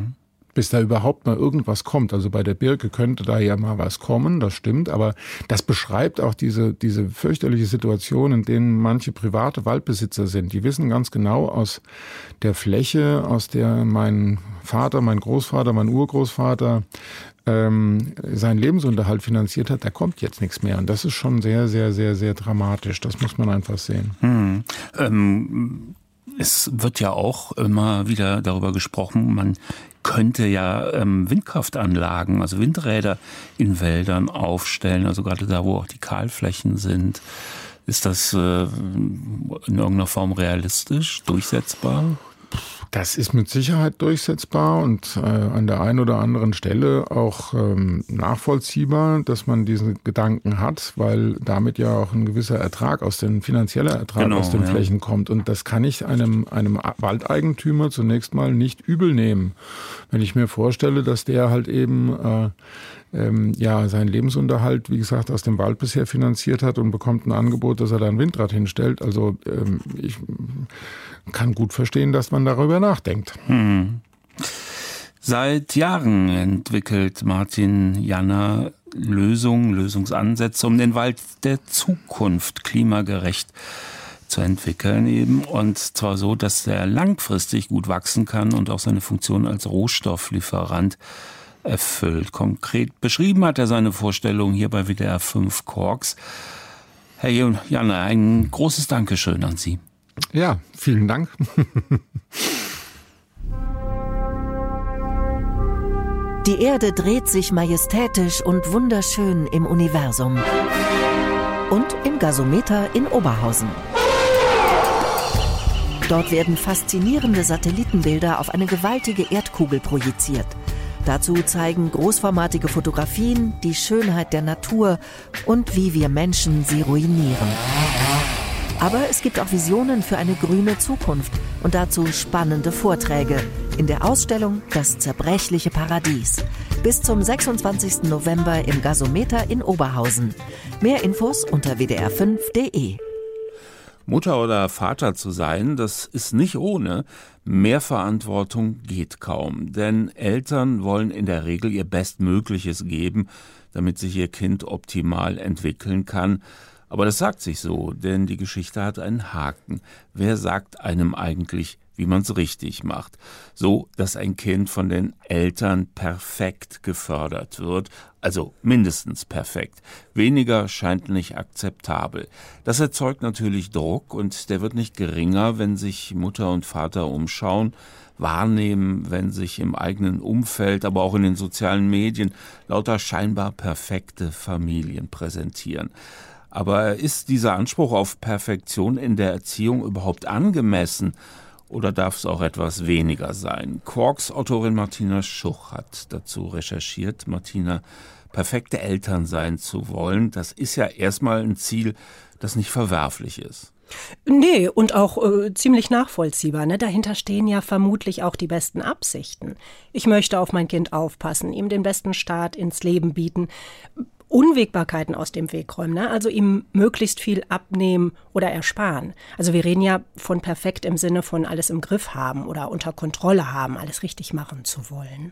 bis da überhaupt mal irgendwas kommt. Also bei der Birke könnte da ja mal was kommen, das stimmt, aber das beschreibt auch diese, diese fürchterliche Situation, in denen manche private Waldbesitzer sind. Die wissen ganz genau, aus der Fläche, aus der mein Vater, mein Großvater, mein Urgroßvater ähm, seinen Lebensunterhalt finanziert hat, da kommt jetzt nichts mehr. Und das ist schon sehr, sehr, sehr, sehr dramatisch. Das muss man einfach sehen. Hm. Ähm, es wird ja auch immer wieder darüber gesprochen, man könnte ja ähm, Windkraftanlagen, also Windräder in Wäldern aufstellen, also gerade da, wo auch die Kahlflächen sind. Ist das äh, in irgendeiner Form realistisch, durchsetzbar? Das ist mit Sicherheit durchsetzbar und äh, an der einen oder anderen Stelle auch ähm, nachvollziehbar, dass man diesen Gedanken hat, weil damit ja auch ein gewisser Ertrag aus den finanzieller Ertrag genau, aus den ja. Flächen kommt. Und das kann ich einem, einem Waldeigentümer zunächst mal nicht übel nehmen. Wenn ich mir vorstelle, dass der halt eben äh, ähm, ja seinen Lebensunterhalt, wie gesagt, aus dem Wald bisher finanziert hat und bekommt ein Angebot, dass er da ein Windrad hinstellt. Also ähm, ich kann gut verstehen, dass man darüber nachdenkt. Hm. Seit Jahren entwickelt Martin Janner Lösungen, Lösungsansätze, um den Wald der Zukunft klimagerecht zu entwickeln eben. Und zwar so, dass er langfristig gut wachsen kann und auch seine Funktion als Rohstofflieferant erfüllt. Konkret beschrieben hat er seine Vorstellung hier bei W D R fünf Quarks. Herr Janner, ein großes Dankeschön an Sie. Ja, vielen Dank. Die Erde dreht sich majestätisch und wunderschön im Universum. Und im Gasometer in Oberhausen. Dort werden faszinierende Satellitenbilder auf eine gewaltige Erdkugel projiziert. Dazu zeigen großformatige Fotografien die Schönheit der Natur und wie wir Menschen sie ruinieren. Aber es gibt auch Visionen für eine grüne Zukunft und dazu spannende Vorträge in der Ausstellung Das zerbrechliche Paradies. Bis zum sechsundzwanzigsten November im Gasometer in Oberhausen. Mehr Infos unter w d r fünf punkt d e. Mutter oder Vater zu sein, das ist nicht ohne. Mehr Verantwortung geht kaum, denn Eltern wollen in der Regel ihr Bestmögliches geben, damit sich ihr Kind optimal entwickeln kann. Aber das sagt sich so, denn die Geschichte hat einen Haken. Wer sagt einem eigentlich, wie man es richtig macht? So, dass ein Kind von den Eltern perfekt gefördert wird, also mindestens perfekt. Weniger scheint nicht akzeptabel. Das erzeugt natürlich Druck und der wird nicht geringer, wenn sich Mutter und Vater umschauen, wahrnehmen, wenn sich im eigenen Umfeld, aber auch in den sozialen Medien lauter scheinbar perfekte Familien präsentieren. Aber ist dieser Anspruch auf Perfektion in der Erziehung überhaupt angemessen oder darf es auch etwas weniger sein? Quarks-Autorin Martina Schuch hat dazu recherchiert. Martina, perfekte Eltern sein zu wollen, das ist ja erstmal ein Ziel, das nicht verwerflich ist. Nee, und auch äh, ziemlich nachvollziehbar. Ne? Dahinter stehen ja vermutlich auch die besten Absichten. Ich möchte auf mein Kind aufpassen, ihm den besten Start ins Leben bieten, Unwägbarkeiten aus dem Weg räumen, ne? Also ihm möglichst viel abnehmen oder ersparen. Also wir reden ja von perfekt im Sinne von alles im Griff haben oder unter Kontrolle haben, alles richtig machen zu wollen.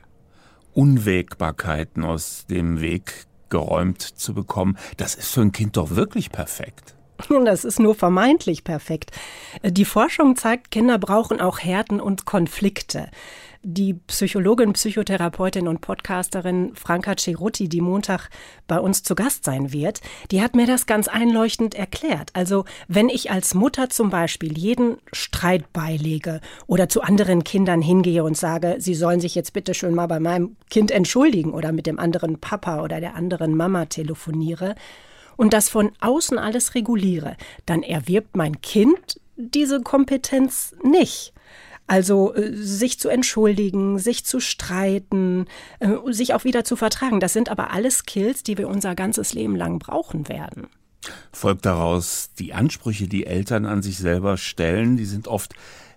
Unwägbarkeiten aus dem Weg geräumt zu bekommen, das ist für ein Kind doch wirklich perfekt. Das ist nur vermeintlich perfekt. Die Forschung zeigt, Kinder brauchen auch Härten und Konflikte. Die Psychologin, Psychotherapeutin und Podcasterin Franca Cerutti, die Montag bei uns zu Gast sein wird, die hat mir das ganz einleuchtend erklärt. Also wenn ich als Mutter zum Beispiel jeden Streit beilege oder zu anderen Kindern hingehe und sage, sie sollen sich jetzt bitte schön mal bei meinem Kind entschuldigen oder mit dem anderen Papa oder der anderen Mama telefoniere und das von außen alles reguliere, dann erwirbt mein Kind diese Kompetenz nicht. Also äh, sich zu entschuldigen, sich zu streiten, äh, sich auch wieder zu vertragen. Das sind aber alles Skills, die wir unser ganzes Leben lang brauchen werden. Folgt daraus, die Ansprüche, die Eltern an sich selber stellen, die sind oft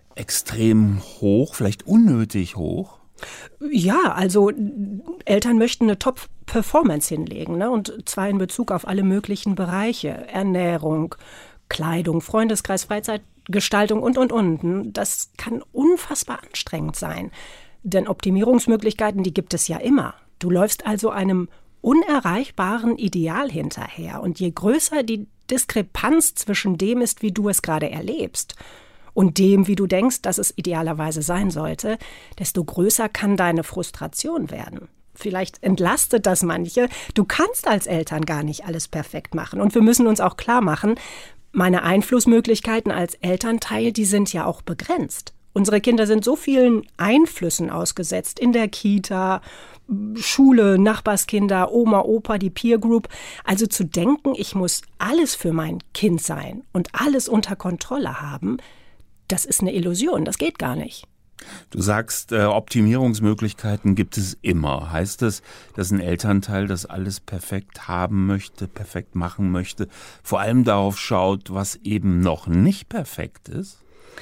extrem hoch, vielleicht unnötig hoch? Ja, also Eltern möchten eine Top-Performance hinlegen, ne? Und zwar in Bezug auf alle möglichen Bereiche. Ernährung, Kleidung, Freundeskreis, Freizeitgestaltung und, und, und. Das kann unfassbar anstrengend sein. Denn Optimierungsmöglichkeiten, die gibt es ja immer. Du läufst also einem unerreichbaren Ideal hinterher. Und je größer die Diskrepanz zwischen dem ist, wie du es gerade erlebst, und dem, wie du denkst, dass es idealerweise sein sollte, desto größer kann deine Frustration werden. Vielleicht entlastet das manche. Du kannst als Eltern gar nicht alles perfekt machen. Und wir müssen uns auch klar machen, meine Einflussmöglichkeiten als Elternteil, die sind ja auch begrenzt. Unsere Kinder sind so vielen Einflüssen ausgesetzt, in der Kita, Schule, Nachbarskinder, Oma, Opa, die Peer Group. Also zu denken, ich muss alles für mein Kind sein und alles unter Kontrolle haben, das ist eine Illusion, das geht gar nicht. Du sagst, äh, Optimierungsmöglichkeiten gibt es immer. Heißt das, dass ein Elternteil das alles perfekt haben möchte, perfekt machen möchte, vor allem darauf schaut, was eben noch nicht perfekt ist?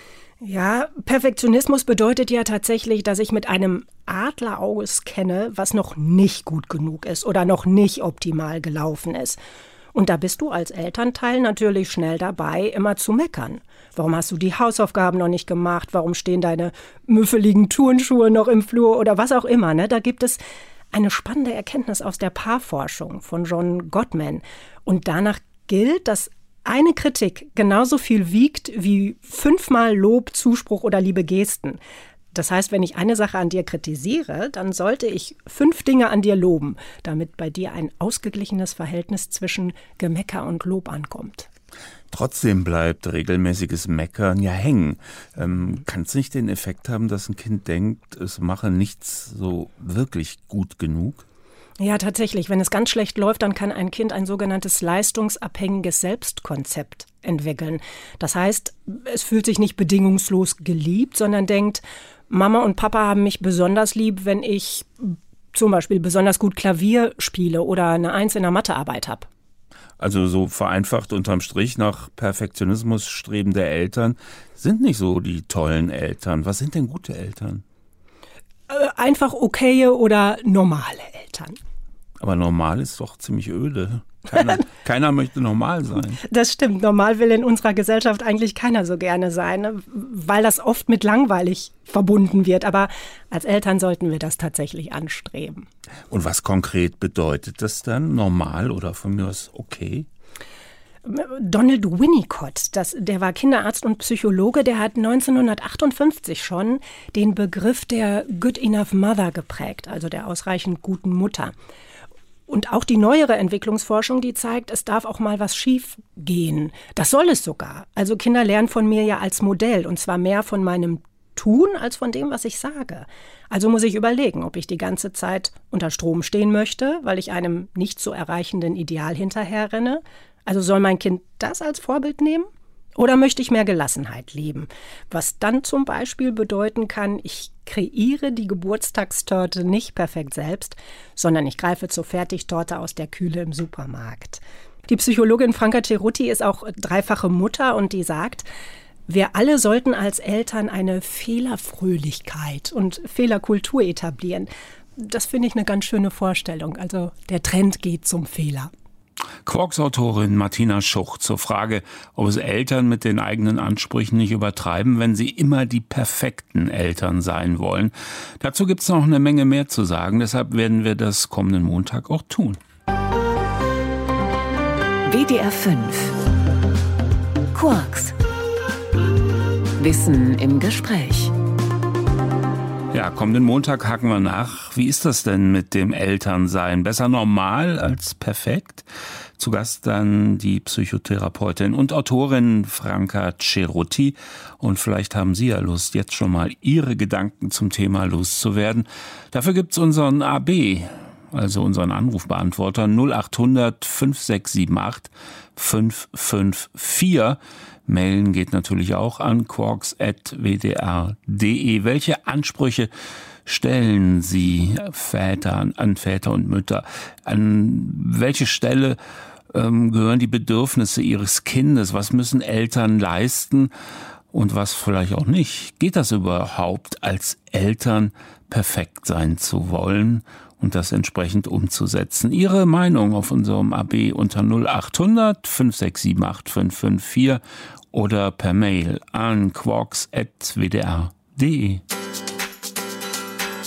Ja, Perfektionismus bedeutet ja tatsächlich, dass ich mit einem Adler auskenne, was noch nicht gut genug ist oder noch nicht optimal gelaufen ist. Und da bist du als Elternteil natürlich schnell dabei, immer zu meckern. Warum hast du die Hausaufgaben noch nicht gemacht? Warum stehen deine müffeligen Turnschuhe noch im Flur oder was auch immer? Ne? Da gibt es eine spannende Erkenntnis aus der Paarforschung von John Gottman. Und danach gilt, dass eine Kritik genauso viel wiegt wie fünfmal Lob, Zuspruch oder liebe Gesten. Das heißt, wenn ich eine Sache an dir kritisiere, dann sollte ich fünf Dinge an dir loben, damit bei dir ein ausgeglichenes Verhältnis zwischen Gemecker und Lob ankommt. Trotzdem bleibt regelmäßiges Meckern ja hängen. Ähm, kann es nicht den Effekt haben, dass ein Kind denkt, es mache nichts so wirklich gut genug? Ja, tatsächlich. Wenn es ganz schlecht läuft, dann kann ein Kind ein sogenanntes leistungsabhängiges Selbstkonzept entwickeln. Das heißt, es fühlt sich nicht bedingungslos geliebt, sondern denkt, Mama und Papa haben mich besonders lieb, wenn ich zum Beispiel besonders gut Klavier spiele oder eine Eins in der Mathearbeit habe. Also so vereinfacht unterm Strich, nach Perfektionismus strebende Eltern sind nicht so die tollen Eltern. Was sind denn gute Eltern? Äh, einfach okaye oder normale Eltern. Aber normal ist doch ziemlich öde. Keiner, keiner möchte normal sein. Das stimmt. Normal will in unserer Gesellschaft eigentlich keiner so gerne sein, ne? Weil das oft mit langweilig verbunden wird. Aber als Eltern sollten wir das tatsächlich anstreben. Und was konkret bedeutet das dann? Normal oder von mir aus okay? Donald Winnicott, das, der war Kinderarzt und Psychologe, der hat neunzehnhundertachtundfünfzig schon den Begriff der Good Enough Mother geprägt, also der ausreichend guten Mutter. Und auch die neuere Entwicklungsforschung, die zeigt, es darf auch mal was schief gehen. Das soll es sogar. Also Kinder lernen von mir ja als Modell und zwar mehr von meinem Tun als von dem, was ich sage. Also muss ich überlegen, ob ich die ganze Zeit unter Strom stehen möchte, weil ich einem nicht zu erreichenden Ideal hinterherrenne. Also soll mein Kind das als Vorbild nehmen? Oder möchte ich mehr Gelassenheit leben? Was dann zum Beispiel bedeuten kann, ich kreiere die Geburtstagstorte nicht perfekt selbst, sondern ich greife zur Fertigtorte aus der Kühle im Supermarkt. Die Psychologin Franca Cerutti ist auch dreifache Mutter und die sagt, wir alle sollten als Eltern eine Fehlerfröhlichkeit und Fehlerkultur etablieren. Das finde ich eine ganz schöne Vorstellung. Also der Trend geht zum Fehler. Quarks-Autorin Martina Schuch zur Frage, ob es Eltern mit den eigenen Ansprüchen nicht übertreiben, wenn sie immer die perfekten Eltern sein wollen. Dazu gibt es noch eine Menge mehr zu sagen, deshalb werden wir das kommenden Montag auch tun. W D R fünf Quarks Wissen im Gespräch. Ja, kommenden Montag haken wir nach. Wie ist das denn mit dem Elternsein? Besser normal als perfekt? Zu Gast dann die Psychotherapeutin und Autorin Franca Cerutti. Und vielleicht haben Sie ja Lust, jetzt schon mal Ihre Gedanken zum Thema loszuwerden. Dafür gibt's unseren A B, also unseren Anrufbeantworter null acht hundert fünf sechs sieben acht fünf fünf vier. Mailen geht natürlich auch an quarks at w d r punkt d e. Welche Ansprüche stellen Sie Väter an, an Väter und Mütter? An welche Stelle ähm, gehören die Bedürfnisse Ihres Kindes? Was müssen Eltern leisten und was vielleicht auch nicht? Geht das überhaupt, als Eltern perfekt sein zu wollen und das entsprechend umzusetzen? Ihre Meinung auf unserem A B unter null acht hundert fünf sechs sieben acht fünf fünf vier oder per Mail an quarks at w d r punkt d e.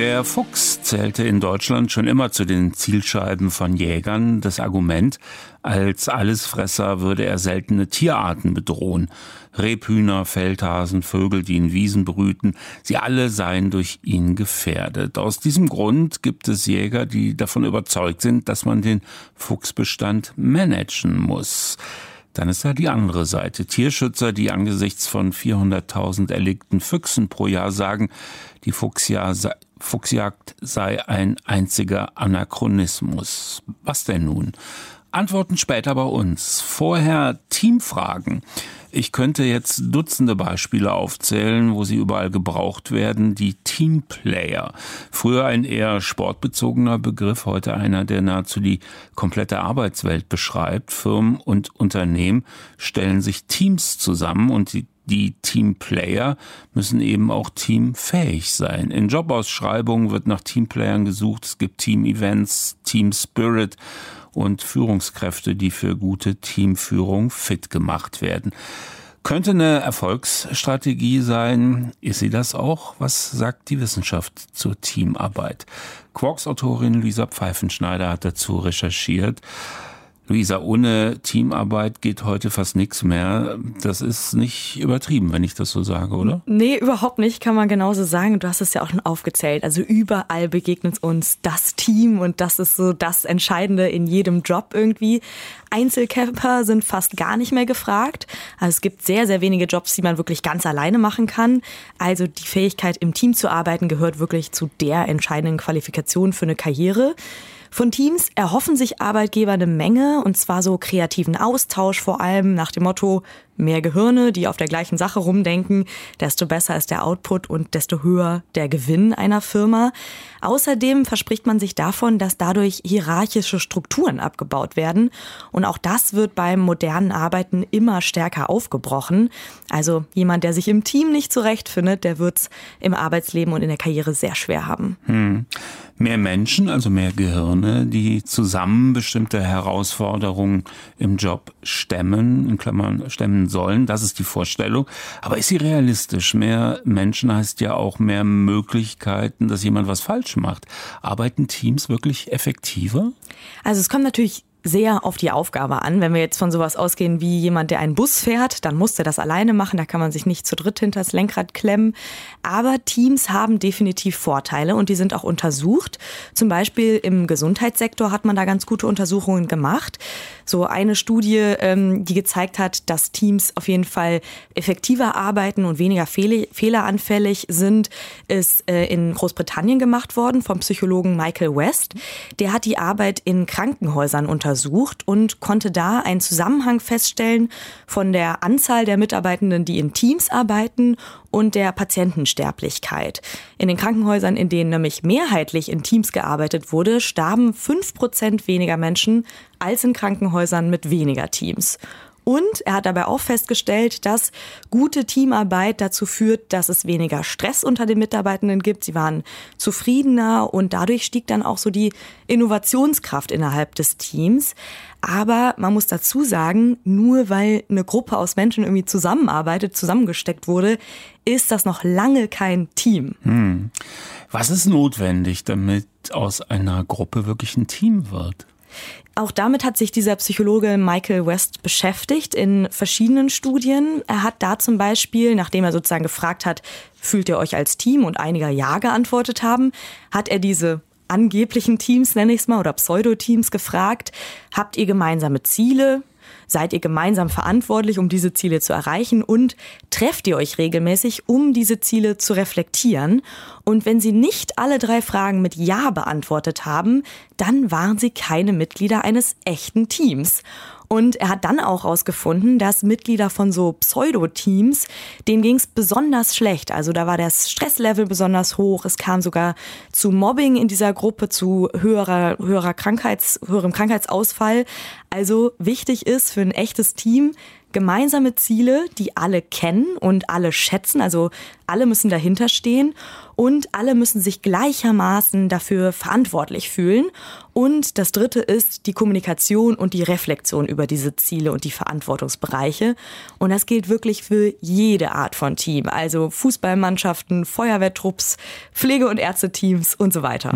Der Fuchs zählte in Deutschland schon immer zu den Zielscheiben von Jägern. Das Argument, als Allesfresser würde er seltene Tierarten bedrohen. Rebhühner, Feldhasen, Vögel, die in Wiesen brüten, sie alle seien durch ihn gefährdet. Aus diesem Grund gibt es Jäger, die davon überzeugt sind, dass man den Fuchsbestand managen muss. Dann ist da die andere Seite. Tierschützer, die angesichts von vierhunderttausend erlegten Füchsen pro Jahr sagen, die Fuchsjahr sei, Fuchsjagd sei ein einziger Anachronismus. Was denn nun? Antworten später bei uns. Vorher Teamfragen. Ich könnte jetzt Dutzende Beispiele aufzählen, wo sie überall gebraucht werden. Die Teamplayer. Früher ein eher sportbezogener Begriff, heute einer, der nahezu die komplette Arbeitswelt beschreibt. Firmen und Unternehmen stellen sich Teams zusammen und die Die Teamplayer müssen eben auch teamfähig sein. In Jobausschreibungen wird nach Teamplayern gesucht. Es gibt Team-Events, Team-Spirit und Führungskräfte, die für gute Teamführung fit gemacht werden. Könnte eine Erfolgsstrategie sein. Ist sie das auch? Was sagt die Wissenschaft zur Teamarbeit? Quarks-Autorin Luisa Pfeifenschneider hat dazu recherchiert. Luisa, ohne Teamarbeit geht heute fast nichts mehr. Das ist nicht übertrieben, wenn ich das so sage, oder? Nee, überhaupt nicht, kann man genauso sagen. Du hast es ja auch schon aufgezählt. Also überall begegnet uns das Team und das ist so das Entscheidende in jedem Job irgendwie. Einzelkämpfer sind fast gar nicht mehr gefragt. Also es gibt sehr, sehr wenige Jobs, die man wirklich ganz alleine machen kann. Also die Fähigkeit, im Team zu arbeiten, gehört wirklich zu der entscheidenden Qualifikation für eine Karriere. Von Teams erhoffen sich Arbeitgeber eine Menge, und zwar so kreativen Austausch, vor allem nach dem Motto, mehr Gehirne, die auf der gleichen Sache rumdenken, desto besser ist der Output und desto höher der Gewinn einer Firma. Außerdem verspricht man sich davon, dass dadurch hierarchische Strukturen abgebaut werden. Und auch das wird beim modernen Arbeiten immer stärker aufgebrochen. Also jemand, der sich im Team nicht zurechtfindet, der wird es im Arbeitsleben und in der Karriere sehr schwer haben. Hm. Mehr Menschen, also mehr Gehirne, die zusammen bestimmte Herausforderungen im Job stemmen, in Klammern stemmen sollen, das ist die Vorstellung. Aber ist sie realistisch? Mehr Menschen heißt ja auch mehr Möglichkeiten, dass jemand was falsch macht. Arbeiten Teams wirklich effektiver? Also es kommt natürlich sehr auf die Aufgabe an. Wenn wir jetzt von sowas ausgehen wie jemand, der einen Bus fährt, dann muss der das alleine machen, da kann man sich nicht zu dritt hinter das Lenkrad klemmen. Aber Teams haben definitiv Vorteile und die sind auch untersucht. Zum Beispiel im Gesundheitssektor hat man da ganz gute Untersuchungen gemacht. So eine Studie, die gezeigt hat, dass Teams auf jeden Fall effektiver arbeiten und weniger fehleranfällig sind, ist in Großbritannien gemacht worden vom Psychologen Michael West. Der hat die Arbeit in Krankenhäusern untersucht. Untersucht und konnte da einen Zusammenhang feststellen von der Anzahl der Mitarbeitenden, die in Teams arbeiten, und der Patientensterblichkeit. In den Krankenhäusern, in denen nämlich mehrheitlich in Teams gearbeitet wurde, starben fünf Prozent weniger Menschen als in Krankenhäusern mit weniger Teams. Und er hat dabei auch festgestellt, dass gute Teamarbeit dazu führt, dass es weniger Stress unter den Mitarbeitenden gibt. Sie waren zufriedener und dadurch stieg dann auch so die Innovationskraft innerhalb des Teams. Aber man muss dazu sagen, nur weil eine Gruppe aus Menschen irgendwie zusammenarbeitet, zusammengesteckt wurde, ist das noch lange kein Team. Hm. Was ist notwendig, damit aus einer Gruppe wirklich ein Team wird? Auch damit hat sich dieser Psychologe Michael West beschäftigt in verschiedenen Studien. Er hat da zum Beispiel, nachdem er sozusagen gefragt hat, fühlt ihr euch als Team, und einige Ja geantwortet haben, hat er diese angeblichen Teams, nenne ich es mal, oder Pseudo-Teams gefragt, habt ihr gemeinsame Ziele? Seid ihr gemeinsam verantwortlich, um diese Ziele zu erreichen, und trefft ihr euch regelmäßig, um diese Ziele zu reflektieren? Und wenn sie nicht alle drei Fragen mit Ja beantwortet haben, dann waren sie keine Mitglieder eines echten Teams. Und er hat dann auch herausgefunden, dass Mitglieder von so Pseudo-Teams, denen ging es besonders schlecht. Also da war das Stresslevel besonders hoch. Es kam sogar zu Mobbing in dieser Gruppe, zu höherer, höherer Krankheits, höherem Krankheitsausfall. Also wichtig ist für ein echtes Team, gemeinsame Ziele, die alle kennen und alle schätzen, also alle müssen dahinter stehen und alle müssen sich gleichermaßen dafür verantwortlich fühlen. Und das Dritte ist die Kommunikation und die Reflexion über diese Ziele und die Verantwortungsbereiche. Und das gilt wirklich für jede Art von Team, also Fußballmannschaften, Feuerwehrtrupps, Pflege- und Ärzteteams und so weiter.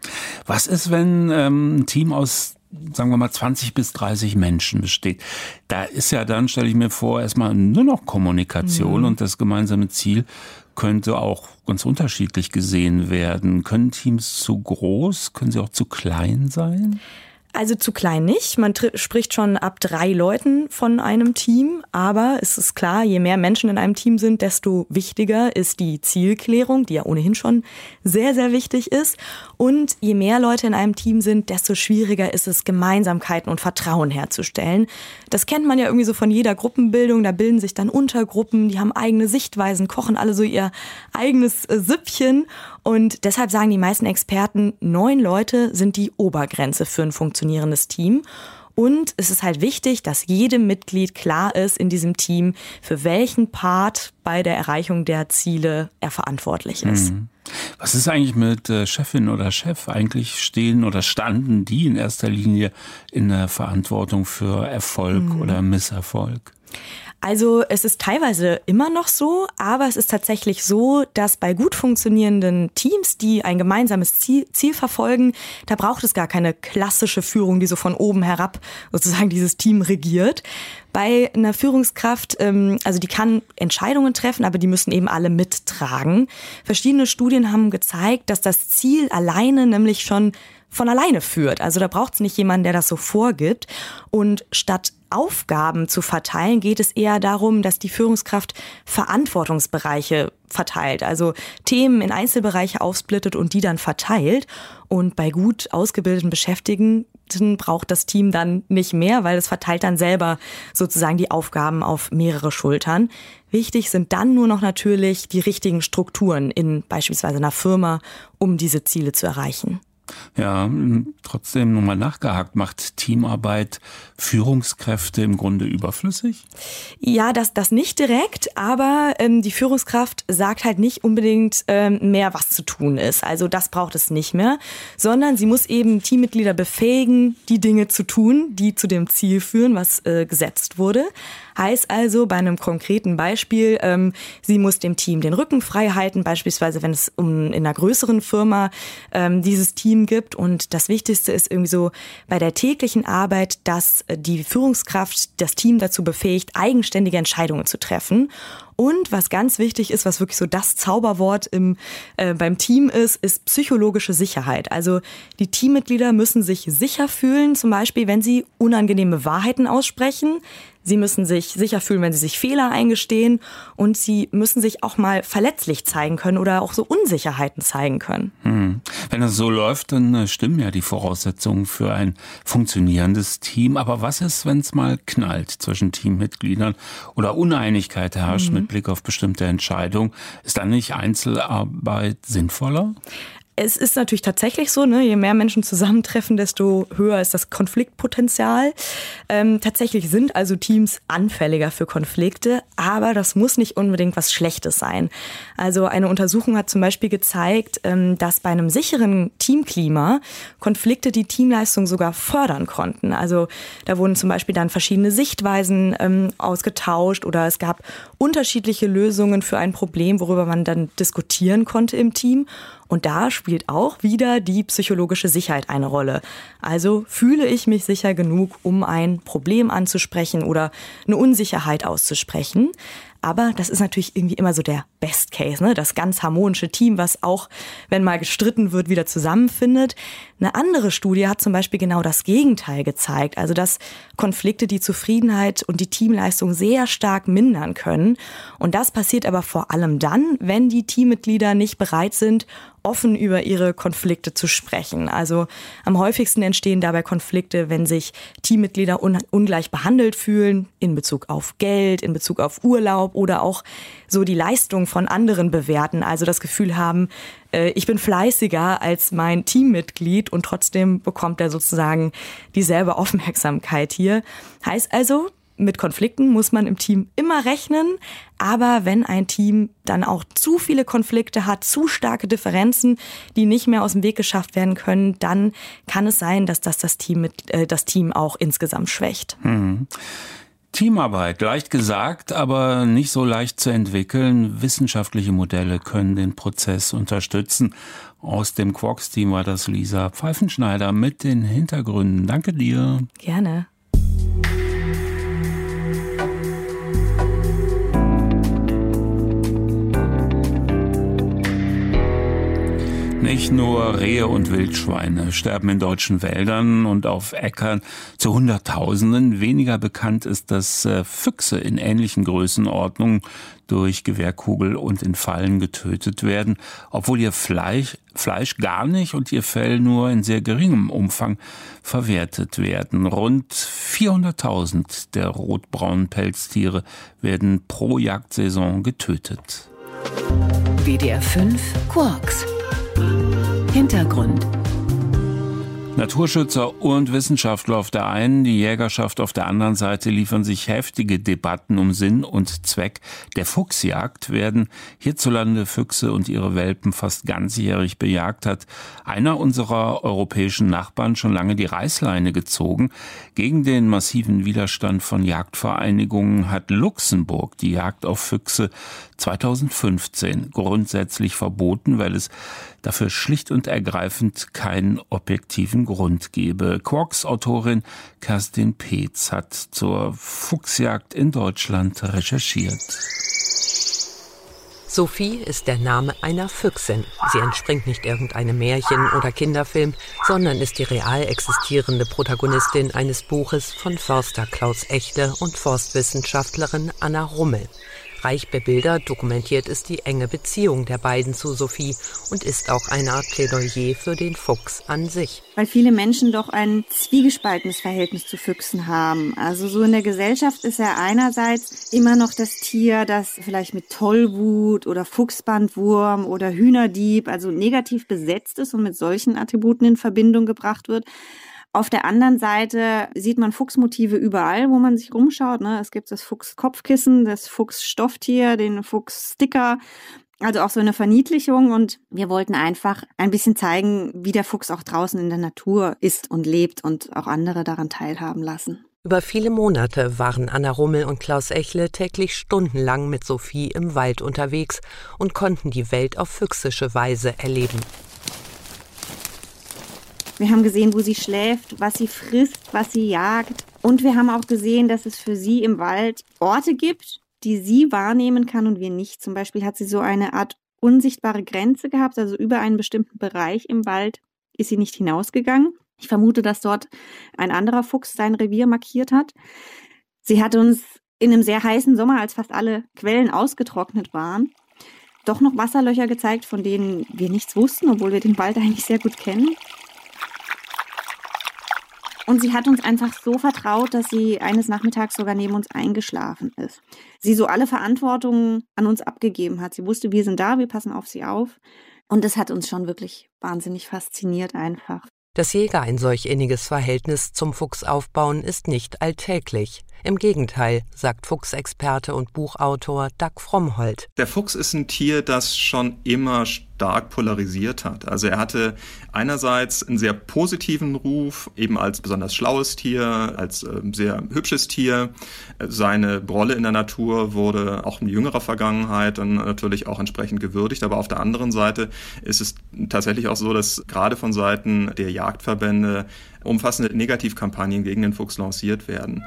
Was ist, wenn ähm, ein Team aus, sagen wir mal, zwanzig bis dreißig Menschen besteht? Da ist ja dann, stelle ich mir vor, erstmal nur noch Kommunikation mhm. und das gemeinsame Ziel könnte auch ganz unterschiedlich gesehen werden. Können Teams zu groß, können sie auch zu klein sein? Also zu klein nicht. Man tr- spricht schon ab drei Leuten von einem Team. Aber es ist klar, je mehr Menschen in einem Team sind, desto wichtiger ist die Zielklärung, die ja ohnehin schon sehr, sehr wichtig ist. Und je mehr Leute in einem Team sind, desto schwieriger ist es, Gemeinsamkeiten und Vertrauen herzustellen. Das kennt man ja irgendwie so von jeder Gruppenbildung. Da bilden sich dann Untergruppen, die haben eigene Sichtweisen, kochen alle so ihr eigenes äh, Süppchen. Und deshalb sagen die meisten Experten, neun Leute sind die Obergrenze für ein funktionierendes Team. Und es ist halt wichtig, dass jedem Mitglied klar ist in diesem Team, für welchen Part bei der Erreichung der Ziele er verantwortlich ist. Mhm. Was ist eigentlich mit Chefin oder Chef? Eigentlich stehen oder standen die in erster Linie in der Verantwortung für Erfolg mhm. oder Misserfolg? Also es ist teilweise immer noch so, aber es ist tatsächlich so, dass bei gut funktionierenden Teams, die ein gemeinsames Ziel, Ziel verfolgen, da braucht es gar keine klassische Führung, die so von oben herab sozusagen dieses Team regiert. Bei einer Führungskraft, ähm, also die kann Entscheidungen treffen, aber die müssen eben alle mittragen. Verschiedene Studien haben gezeigt, dass das Ziel alleine nämlich schon von alleine führt. Also da braucht es nicht jemanden, der das so vorgibt. Und statt Aufgaben zu verteilen, geht es eher darum, dass die Führungskraft Verantwortungsbereiche verteilt, also Themen in Einzelbereiche aufsplittet und die dann verteilt. Und bei gut ausgebildeten Beschäftigten braucht das Team dann nicht mehr, weil es verteilt dann selber sozusagen die Aufgaben auf mehrere Schultern. Wichtig sind dann nur noch natürlich die richtigen Strukturen in beispielsweise einer Firma, um diese Ziele zu erreichen. Ja, trotzdem nochmal nachgehakt. Macht Teamarbeit Führungskräfte im Grunde überflüssig? Ja, das, das nicht direkt, aber ähm, die Führungskraft sagt halt nicht unbedingt ähm, mehr, was zu tun ist. Also das braucht es nicht mehr, sondern sie muss eben Teammitglieder befähigen, die Dinge zu tun, die zu dem Ziel führen, was äh, gesetzt wurde. Heißt also bei einem konkreten Beispiel, ähm, sie muss dem Team den Rücken frei halten, beispielsweise wenn es um in einer größeren Firma ähm, dieses Team gibt. Und das Wichtigste ist irgendwie so bei der täglichen Arbeit, dass die Führungskraft das Team dazu befähigt, eigenständige Entscheidungen zu treffen. Und was ganz wichtig ist, was wirklich so das Zauberwort im, äh, beim Team ist, ist psychologische Sicherheit. Also die Teammitglieder müssen sich sicher fühlen, zum Beispiel, wenn sie unangenehme Wahrheiten aussprechen. Sie müssen sich sicher fühlen, wenn sie sich Fehler eingestehen. Und sie müssen sich auch mal verletzlich zeigen können oder auch so Unsicherheiten zeigen können. Hm. Wenn das so läuft, dann stimmen ja die Voraussetzungen für ein funktionierendes Team. Aber was ist, wenn es mal knallt zwischen Teammitgliedern oder Uneinigkeit herrscht mhm. mit Blick auf bestimmte Entscheidungen? Ist dann nicht Einzelarbeit sinnvoller? Es ist natürlich tatsächlich so, ne, je mehr Menschen zusammentreffen, desto höher ist das Konfliktpotenzial. Ähm, tatsächlich sind also Teams anfälliger für Konflikte, aber das muss nicht unbedingt was Schlechtes sein. Also eine Untersuchung hat zum Beispiel gezeigt, ähm, dass bei einem sicheren Teamklima Konflikte die Teamleistung sogar fördern konnten. Also da wurden zum Beispiel dann verschiedene Sichtweisen ähm, ausgetauscht oder es gab unterschiedliche Lösungen für ein Problem, worüber man dann diskutieren konnte im Team. Und da spielt auch wieder die psychologische Sicherheit eine Rolle. Also fühle ich mich sicher genug, um ein Problem anzusprechen oder eine Unsicherheit auszusprechen. Aber das ist natürlich irgendwie immer so der Best Case, ne? Das ganz harmonische Team, was auch, wenn mal gestritten wird, wieder zusammenfindet. Eine andere Studie hat zum Beispiel genau das Gegenteil gezeigt. Also, dass Konflikte die Zufriedenheit und die Teamleistung sehr stark mindern können. Und das passiert aber vor allem dann, wenn die Teammitglieder nicht bereit sind, offen über ihre Konflikte zu sprechen. Also am häufigsten entstehen dabei Konflikte, wenn sich Teammitglieder un- ungleich behandelt fühlen, in Bezug auf Geld, in Bezug auf Urlaub oder auch so die Leistung von anderen bewerten. Also das Gefühl haben, äh, ich bin fleißiger als mein Teammitglied und trotzdem bekommt er sozusagen dieselbe Aufmerksamkeit hier. Heißt also, Mit Konflikten muss man im Team immer rechnen, aber wenn ein Team dann auch zu viele Konflikte hat, zu starke Differenzen, die nicht mehr aus dem Weg geschafft werden können, dann kann es sein, dass das das Team, mit, äh, das Team auch insgesamt schwächt. Mhm. Teamarbeit, leicht gesagt, aber nicht so leicht zu entwickeln. Wissenschaftliche Modelle können den Prozess unterstützen. Aus dem Quarks-Team war das Lisa Pfeifenschneider mit den Hintergründen. Danke dir. Gerne. Nicht nur Rehe und Wildschweine sterben in deutschen Wäldern und auf Äckern zu Hunderttausenden. Weniger bekannt ist, dass Füchse in ähnlichen Größenordnungen durch Gewehrkugel und in Fallen getötet werden, obwohl ihr Fleisch, Fleisch gar nicht und ihr Fell nur in sehr geringem Umfang verwertet werden. Rund vierhunderttausend der rotbraunen Pelztiere werden pro Jagdsaison getötet. W D R fünf Quarks. Hintergrund. Naturschützer und Wissenschaftler auf der einen, die Jägerschaft auf der anderen Seite liefern sich heftige Debatten um Sinn und Zweck der Fuchsjagd. Werden hierzulande Füchse und ihre Welpen fast ganzjährig bejagt, hat einer unserer europäischen Nachbarn schon lange die Reißleine gezogen. Gegen den massiven Widerstand von Jagdvereinigungen hat Luxemburg die Jagd auf Füchse zweitausendfünfzehn grundsätzlich verboten, weil es dafür schlicht und ergreifend keinen objektiven Grund gebe. Quarks-Autorin Kerstin Peetz hat zur Fuchsjagd in Deutschland recherchiert. Sophie ist der Name einer Füchsin. Sie entspringt nicht irgendeinem Märchen oder Kinderfilm, sondern ist die real existierende Protagonistin eines Buches von Förster Klaus Echte und Forstwissenschaftlerin Anna Rummel. Reich bebildert dokumentiert es die enge Beziehung der beiden zu Sophie und ist auch eine Art Plädoyer für den Fuchs an sich. Weil viele Menschen doch ein zwiegespaltenes Verhältnis zu Füchsen haben. Also so in der Gesellschaft ist er einerseits immer noch das Tier, das vielleicht mit Tollwut oder Fuchsbandwurm oder Hühnerdieb, also negativ besetzt ist und mit solchen Attributen in Verbindung gebracht wird. Auf der anderen Seite sieht man Fuchsmotive überall, wo man sich rumschaut. Es gibt das Fuchskopfkissen, das Fuchsstofftier, den Fuchssticker, also auch so eine Verniedlichung. Und wir wollten einfach ein bisschen zeigen, wie der Fuchs auch draußen in der Natur ist und lebt und auch andere daran teilhaben lassen. Über viele Monate waren Anna Rummel und Klaus Echle täglich stundenlang mit Sophie im Wald unterwegs und konnten die Welt auf füchsische Weise erleben. Wir haben gesehen, wo sie schläft, was sie frisst, was sie jagt. Und wir haben auch gesehen, dass es für sie im Wald Orte gibt, die sie wahrnehmen kann und wir nicht. Zum Beispiel hat sie so eine Art unsichtbare Grenze gehabt, also über einen bestimmten Bereich im Wald ist sie nicht hinausgegangen. Ich vermute, dass dort ein anderer Fuchs sein Revier markiert hat. Sie hat uns in einem sehr heißen Sommer, als fast alle Quellen ausgetrocknet waren, doch noch Wasserlöcher gezeigt, von denen wir nichts wussten, obwohl wir den Wald eigentlich sehr gut kennen. Und sie hat uns einfach so vertraut, dass sie eines Nachmittags sogar neben uns eingeschlafen ist. Sie so alle Verantwortung an uns abgegeben hat. Sie wusste, wir sind da, wir passen auf sie auf. Und das hat uns schon wirklich wahnsinnig fasziniert einfach. Dass Jäger ein solch inniges Verhältnis zum Fuchs aufbauen, ist nicht alltäglich. Im Gegenteil, sagt Fuchsexperte und Buchautor Dag Frommholt. Der Fuchs ist ein Tier, das schon immer stark polarisiert hat. Also er hatte einerseits einen sehr positiven Ruf, eben als besonders schlaues Tier, als äh, sehr hübsches Tier. Seine Rolle in der Natur wurde auch in jüngerer Vergangenheit dann natürlich auch entsprechend gewürdigt. Aber auf der anderen Seite ist es tatsächlich auch so, dass gerade von Seiten der Jagdverbände umfassende Negativkampagnen gegen den Fuchs lanciert werden.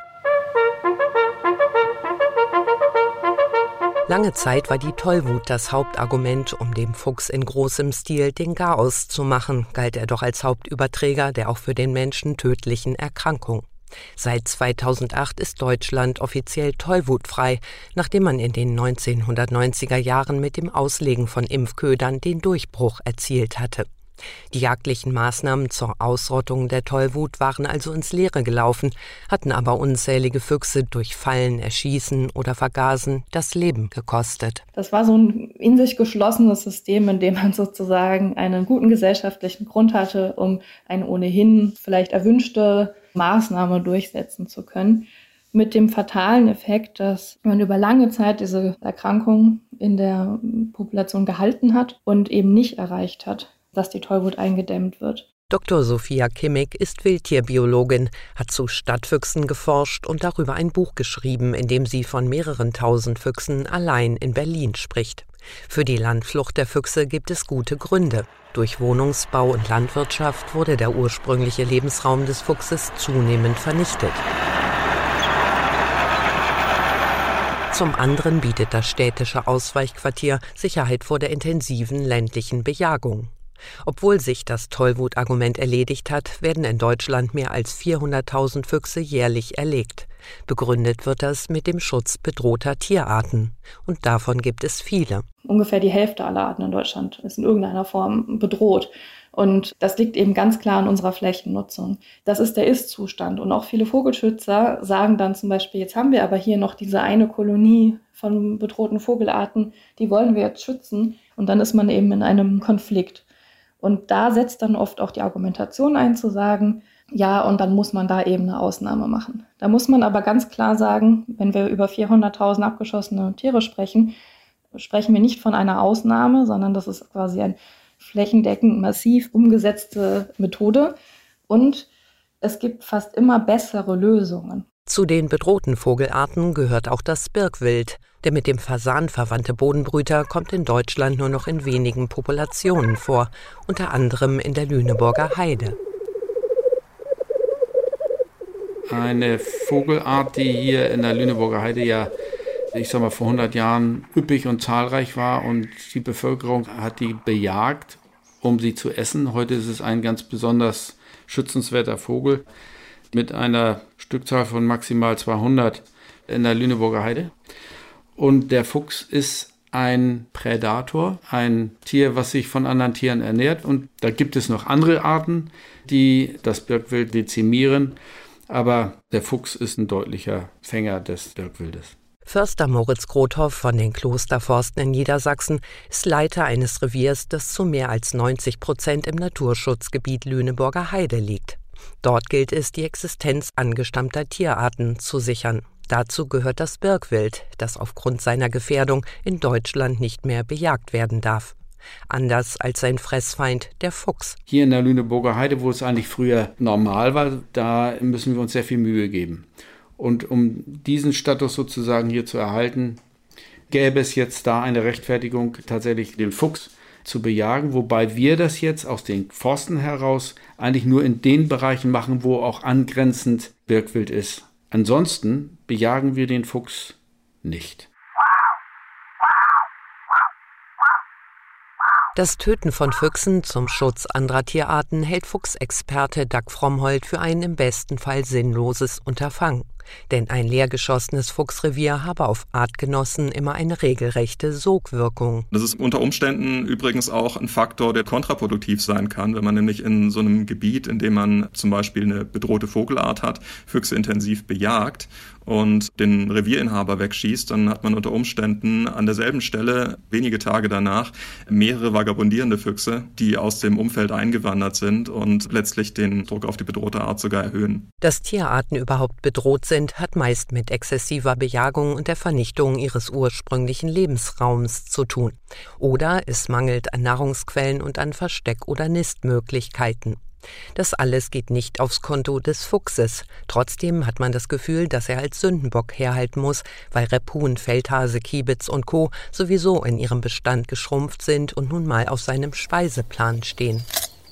Lange Zeit war die Tollwut das Hauptargument, um dem Fuchs in großem Stil den Garaus zu machen, galt er doch als Hauptüberträger der auch für den Menschen tödlichen Erkrankung. Seit zweitausendacht ist Deutschland offiziell tollwutfrei, nachdem man in den neunzehnhundertneunziger Jahren mit dem Auslegen von Impfködern den Durchbruch erzielt hatte. Die jagdlichen Maßnahmen zur Ausrottung der Tollwut waren also ins Leere gelaufen, hatten aber unzählige Füchse durch Fallen, Erschießen oder Vergasen das Leben gekostet. Das war so ein in sich geschlossenes System, in dem man sozusagen einen guten gesellschaftlichen Grund hatte, um eine ohnehin vielleicht erwünschte Maßnahme durchsetzen zu können. mit dem fatalen Effekt, dass man über lange Zeit diese Erkrankung in der Population gehalten hat und eben nicht erreicht hat, dass die Tollwut eingedämmt wird. Doktor Sophia Kimmig ist Wildtierbiologin, hat zu Stadtfüchsen geforscht und darüber ein Buch geschrieben, in dem sie von mehreren tausend Füchsen allein in Berlin spricht. Für die Landflucht der Füchse gibt es gute Gründe. Durch Wohnungsbau und Landwirtschaft wurde der ursprüngliche Lebensraum des Fuchses zunehmend vernichtet. Zum anderen bietet das städtische Ausweichquartier Sicherheit vor der intensiven ländlichen Bejagung. Obwohl sich das Tollwutargument erledigt hat, werden in Deutschland mehr als vierhunderttausend Füchse jährlich erlegt. Begründet wird das mit dem Schutz bedrohter Tierarten. Und davon gibt es viele. Ungefähr die Hälfte aller Arten in Deutschland ist in irgendeiner Form bedroht. Und das liegt eben ganz klar an unserer Flächennutzung. Das ist der Ist-Zustand. Und auch viele Vogelschützer sagen dann zum Beispiel, jetzt haben wir aber hier noch diese eine Kolonie von bedrohten Vogelarten, die wollen wir jetzt schützen. Und dann ist man eben in einem Konflikt. Und da setzt dann oft auch die Argumentation ein, zu sagen, ja, und dann muss man da eben eine Ausnahme machen. Da muss man aber ganz klar sagen, wenn wir über vierhunderttausend abgeschossene Tiere sprechen, sprechen wir nicht von einer Ausnahme, sondern das ist quasi eine flächendeckend massiv umgesetzte Methode. Und es gibt fast immer bessere Lösungen. Zu den bedrohten Vogelarten gehört auch das Birkwild. Der mit dem Fasan verwandte Bodenbrüter kommt in Deutschland nur noch in wenigen Populationen vor, unter anderem in der Lüneburger Heide. Eine Vogelart, die hier in der Lüneburger Heide ja, ich sag mal, vor hundert Jahren üppig und zahlreich war und die Bevölkerung hat die bejagt, um sie zu essen. Heute ist es ein ganz besonders schützenswerter Vogel mit einer Stückzahl von maximal zweihundert in der Lüneburger Heide. Und der Fuchs ist ein Prädator, ein Tier, was sich von anderen Tieren ernährt. Und da gibt es noch andere Arten, die das Birkwild dezimieren. Aber der Fuchs ist ein deutlicher Fänger des Birkwildes. Förster Moritz Grothoff von den Klosterforsten in Niedersachsen ist Leiter eines Reviers, das zu mehr als neunzig Prozent im Naturschutzgebiet Lüneburger Heide liegt. Dort gilt es, die Existenz angestammter Tierarten zu sichern. Dazu gehört das Birkwild, das aufgrund seiner Gefährdung in Deutschland nicht mehr bejagt werden darf. Anders als sein Fressfeind, der Fuchs. Hier in der Lüneburger Heide, wo es eigentlich früher normal war, da müssen wir uns sehr viel Mühe geben. Und um diesen Status sozusagen hier zu erhalten, gäbe es jetzt da eine Rechtfertigung, tatsächlich den Fuchs zu bejagen, wobei wir das jetzt aus den Forsten heraus eigentlich nur in den Bereichen machen, wo auch angrenzend Birkwild ist. Ansonsten bejagen wir den Fuchs nicht. Das Töten von Füchsen zum Schutz anderer Tierarten hält Fuchsexperte Dag Frommholt für ein im besten Fall sinnloses Unterfangen. Denn ein leergeschossenes Fuchsrevier habe auf Artgenossen immer eine regelrechte Sogwirkung. Das ist unter Umständen übrigens auch ein Faktor, der kontraproduktiv sein kann, wenn man nämlich in so einem Gebiet, in dem man zum Beispiel eine bedrohte Vogelart hat, Füchse intensiv bejagt und den Revierinhaber wegschießt, dann hat man unter Umständen an derselben Stelle wenige Tage danach mehrere vagabundierende Füchse, die aus dem Umfeld eingewandert sind und letztlich den Druck auf die bedrohte Art sogar erhöhen. Dass Tierarten überhaupt bedroht sind, hat meist mit exzessiver Bejagung und der Vernichtung ihres ursprünglichen Lebensraums zu tun. Oder es mangelt an Nahrungsquellen und an Versteck- oder Nistmöglichkeiten. Das alles geht nicht aufs Konto des Fuchses. Trotzdem hat man das Gefühl, dass er als Sündenbock herhalten muss, weil Rebhuhn, Feldhase, Kiebitz und Co. sowieso in ihrem Bestand geschrumpft sind und nun mal auf seinem Speiseplan stehen.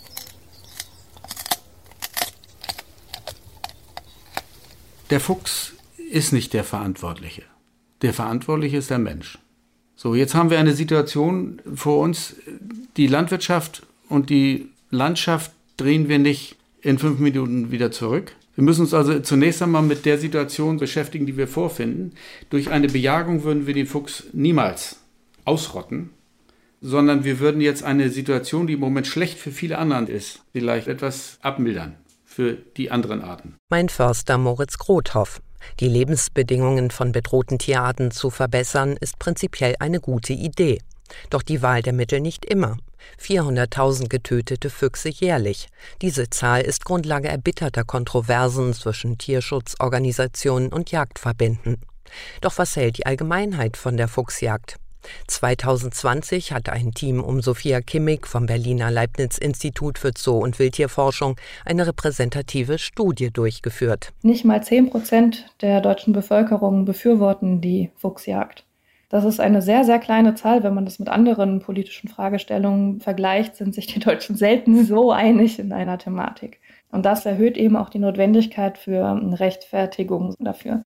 Der Fuchs ist nicht der Verantwortliche. Der Verantwortliche ist der Mensch. So, jetzt haben wir eine Situation vor uns, die Landwirtschaft und die Landschaft drehen wir nicht in fünf Minuten wieder zurück. Wir müssen uns also zunächst einmal mit der Situation beschäftigen, die wir vorfinden. Durch eine Bejagung würden wir den Fuchs niemals ausrotten, sondern wir würden jetzt eine Situation, die im Moment schlecht für viele anderen ist, vielleicht etwas abmildern für die anderen Arten. Mein Förster Moritz Grothoff. Die Lebensbedingungen von bedrohten Tierarten zu verbessern, ist prinzipiell eine gute Idee. Doch die Wahl der Mittel nicht immer. vierhunderttausend getötete Füchse jährlich. Diese Zahl ist Grundlage erbitterter Kontroversen zwischen Tierschutzorganisationen und Jagdverbänden. Doch was hält die Allgemeinheit von der Fuchsjagd? zweitausendzwanzig hatte ein Team um Sophia Kimmig vom Berliner Leibniz-Institut für Zoo- und Wildtierforschung eine repräsentative Studie durchgeführt. Nicht mal zehn Prozent der deutschen Bevölkerung befürworten die Fuchsjagd. Das ist eine sehr, sehr kleine Zahl. Wenn man das mit anderen politischen Fragestellungen vergleicht, sind sich die Deutschen selten so einig in einer Thematik. Und das erhöht eben auch die Notwendigkeit für eine Rechtfertigung dafür.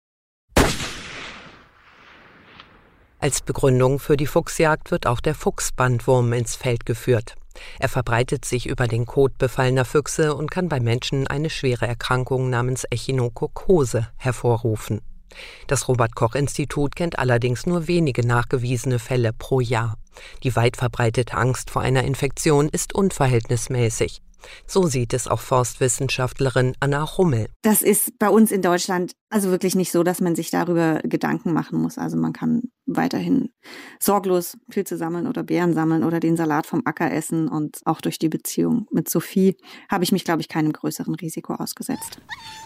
Als Begründung für die Fuchsjagd wird auch der Fuchsbandwurm ins Feld geführt. Er verbreitet sich über den Kot befallener Füchse und kann bei Menschen eine schwere Erkrankung namens Echinokokose hervorrufen. Das Robert-Koch-Institut kennt allerdings nur wenige nachgewiesene Fälle pro Jahr. Die weit verbreitete Angst vor einer Infektion ist unverhältnismäßig. So sieht es auch Forstwissenschaftlerin Anna Hummel. Das ist bei uns in Deutschland also wirklich nicht so, dass man sich darüber Gedanken machen muss. Also man kann weiterhin sorglos Pilze sammeln oder Beeren sammeln oder den Salat vom Acker essen. Und auch durch die Beziehung mit Sophie habe ich mich, glaube ich, keinem größeren Risiko ausgesetzt.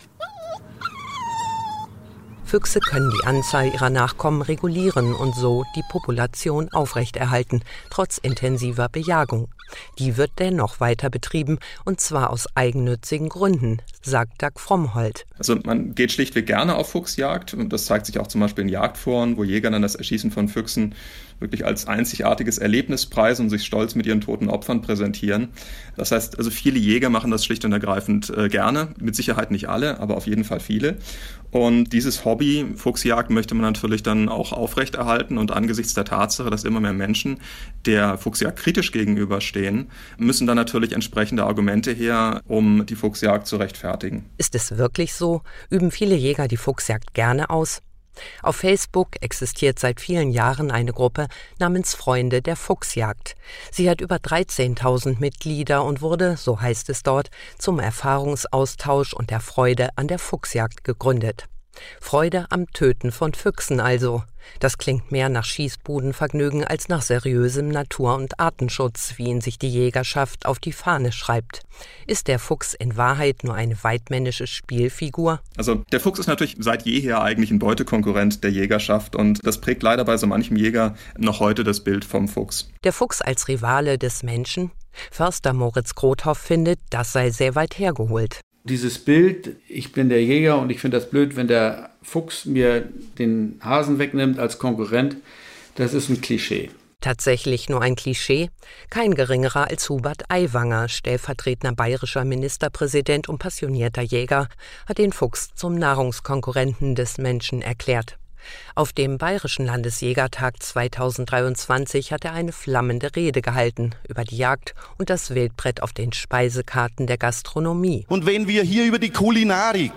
Füchse können die Anzahl ihrer Nachkommen regulieren und so die Population aufrechterhalten, trotz intensiver Bejagung. Die wird dennoch weiter betrieben, und zwar aus eigennützigen Gründen, sagt Dag Frommholt. Also man geht schlichtweg gerne auf Fuchsjagd, und das zeigt sich auch zum Beispiel in Jagdforen, wo Jäger dann das Erschießen von Füchsen wirklich als einzigartiges Erlebnis preisen und sich stolz mit ihren toten Opfern präsentieren. Das heißt, also viele Jäger machen das schlicht und ergreifend äh, gerne, mit Sicherheit nicht alle, aber auf jeden Fall viele. Und dieses Hobby, Fuchsjagd, möchte man natürlich dann auch aufrechterhalten, und angesichts der Tatsache, dass immer mehr Menschen der Fuchsjagd kritisch gegenüberstehen, müssen dann natürlich entsprechende Argumente her, um die Fuchsjagd zu rechtfertigen. Ist es wirklich so? Üben viele Jäger die Fuchsjagd gerne aus? Auf Facebook existiert seit vielen Jahren eine Gruppe namens Freunde der Fuchsjagd. Sie hat über dreizehntausend Mitglieder und wurde, so heißt es dort, zum Erfahrungsaustausch und der Freude an der Fuchsjagd gegründet. Freude am Töten von Füchsen also. Das klingt mehr nach Schießbudenvergnügen als nach seriösem Natur- und Artenschutz, wie ihn sich die Jägerschaft auf die Fahne schreibt. Ist der Fuchs in Wahrheit nur eine weidmännische Spielfigur? Also der Fuchs ist natürlich seit jeher eigentlich ein Beutekonkurrent der Jägerschaft, und das prägt leider bei so manchem Jäger noch heute das Bild vom Fuchs. Der Fuchs als Rivale des Menschen? Förster Moritz Grothoff findet, das sei sehr weit hergeholt. Dieses Bild, ich bin der Jäger und ich finde das blöd, wenn der Fuchs mir den Hasen wegnimmt als Konkurrent, das ist ein Klischee. Tatsächlich nur ein Klischee? Kein geringerer als Hubert Aiwanger, stellvertretender bayerischer Ministerpräsident und passionierter Jäger, hat den Fuchs zum Nahrungskonkurrenten des Menschen erklärt. Auf dem Bayerischen Landesjägertag zweitausenddreiundzwanzig hat er eine flammende Rede gehalten über die Jagd und das Wildbrett auf den Speisekarten der Gastronomie. Und wenn wir hier über die Kulinarik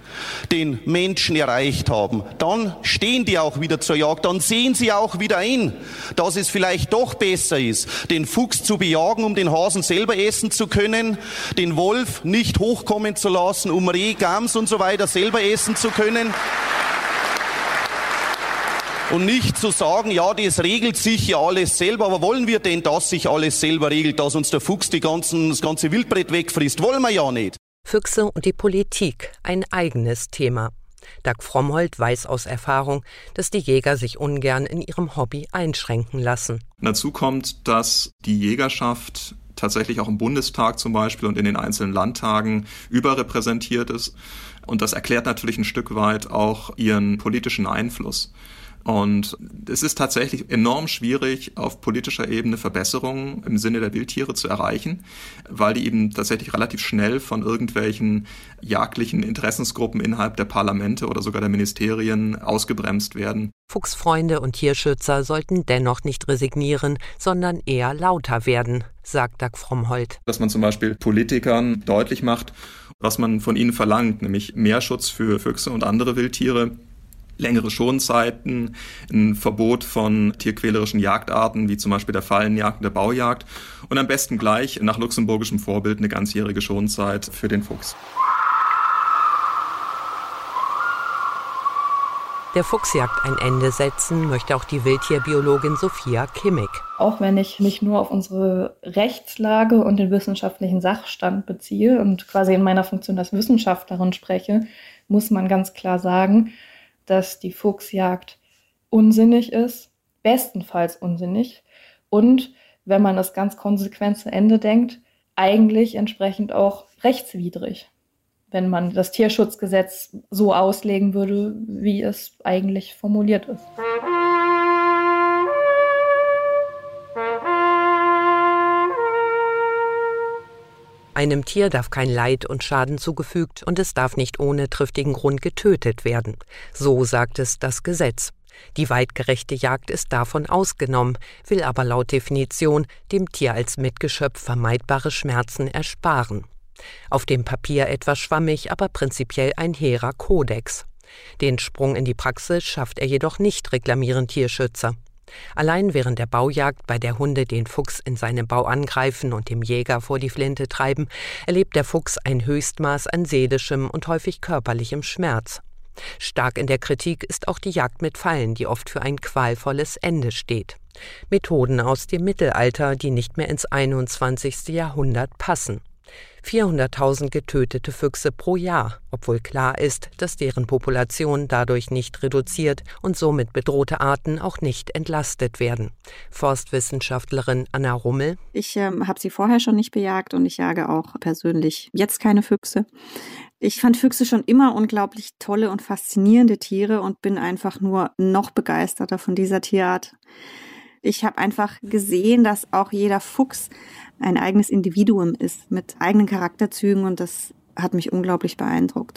den Menschen erreicht haben, dann stehen die auch wieder zur Jagd, dann sehen sie auch wieder ein, dass es vielleicht doch besser ist, den Fuchs zu bejagen, um den Hasen selber essen zu können, den Wolf nicht hochkommen zu lassen, um Reh, Gams und so weiter selber essen zu können. Und nicht zu sagen, ja, das regelt sich ja alles selber, aber wollen wir denn, dass sich alles selber regelt, dass uns der Fuchs die ganzen, das ganze Wildbrett wegfrisst? Wollen wir ja nicht. Füchse und die Politik, ein eigenes Thema. Dag Frommholt weiß aus Erfahrung, dass die Jäger sich ungern in ihrem Hobby einschränken lassen. Dazu kommt, dass die Jägerschaft tatsächlich auch im Bundestag zum Beispiel und in den einzelnen Landtagen überrepräsentiert ist. Und das erklärt natürlich ein Stück weit auch ihren politischen Einfluss. Und es ist tatsächlich enorm schwierig, auf politischer Ebene Verbesserungen im Sinne der Wildtiere zu erreichen, weil die eben tatsächlich relativ schnell von irgendwelchen jagdlichen Interessensgruppen innerhalb der Parlamente oder sogar der Ministerien ausgebremst werden. Fuchsfreunde und Tierschützer sollten dennoch nicht resignieren, sondern eher lauter werden, sagt Dag Frommholt. Dass man zum Beispiel Politikern deutlich macht, was man von ihnen verlangt, nämlich mehr Schutz für Füchse und andere Wildtiere, längere Schonzeiten, ein Verbot von tierquälerischen Jagdarten, wie zum Beispiel der Fallenjagd und der Baujagd, und am besten gleich nach luxemburgischem Vorbild eine ganzjährige Schonzeit für den Fuchs. Der Fuchsjagd ein Ende setzen möchte auch die Wildtierbiologin Sophia Kimmig. Auch wenn ich mich nur auf unsere Rechtslage und den wissenschaftlichen Sachstand beziehe und quasi in meiner Funktion als Wissenschaftlerin spreche, muss man ganz klar sagen, dass die Fuchsjagd unsinnig ist, bestenfalls unsinnig und, wenn man das ganz konsequent zu Ende denkt, eigentlich entsprechend auch rechtswidrig, wenn man das Tierschutzgesetz so auslegen würde, wie es eigentlich formuliert ist. Einem Tier darf kein Leid und Schaden zugefügt und es darf nicht ohne triftigen Grund getötet werden. So sagt es das Gesetz. Die weitgerechte Jagd ist davon ausgenommen, will aber laut Definition dem Tier als Mitgeschöpf vermeidbare Schmerzen ersparen. Auf dem Papier etwas schwammig, aber prinzipiell ein hehrer Kodex. Den Sprung in die Praxis schafft er jedoch nicht, reklamieren Tierschützer. Allein während der Baujagd, bei der Hunde den Fuchs in seinem Bau angreifen und dem Jäger vor die Flinte treiben, erlebt der Fuchs ein Höchstmaß an seelischem und häufig körperlichem Schmerz. Stark in der Kritik ist auch die Jagd mit Pfeilen, die oft für ein qualvolles Ende steht. Methoden aus dem Mittelalter, die nicht mehr ins einundzwanzigste Jahrhundert passen. vierhunderttausend getötete Füchse pro Jahr, obwohl klar ist, dass deren Population dadurch nicht reduziert und somit bedrohte Arten auch nicht entlastet werden. Forstwissenschaftlerin Anna Rummel. Ich ähm, habe sie vorher schon nicht bejagt und ich jage auch persönlich jetzt keine Füchse. Ich fand Füchse schon immer unglaublich tolle und faszinierende Tiere und bin einfach nur noch begeisterter von dieser Tierart. Ich habe einfach gesehen, dass auch jeder Fuchs ein eigenes Individuum ist mit eigenen Charakterzügen und das hat mich unglaublich beeindruckt.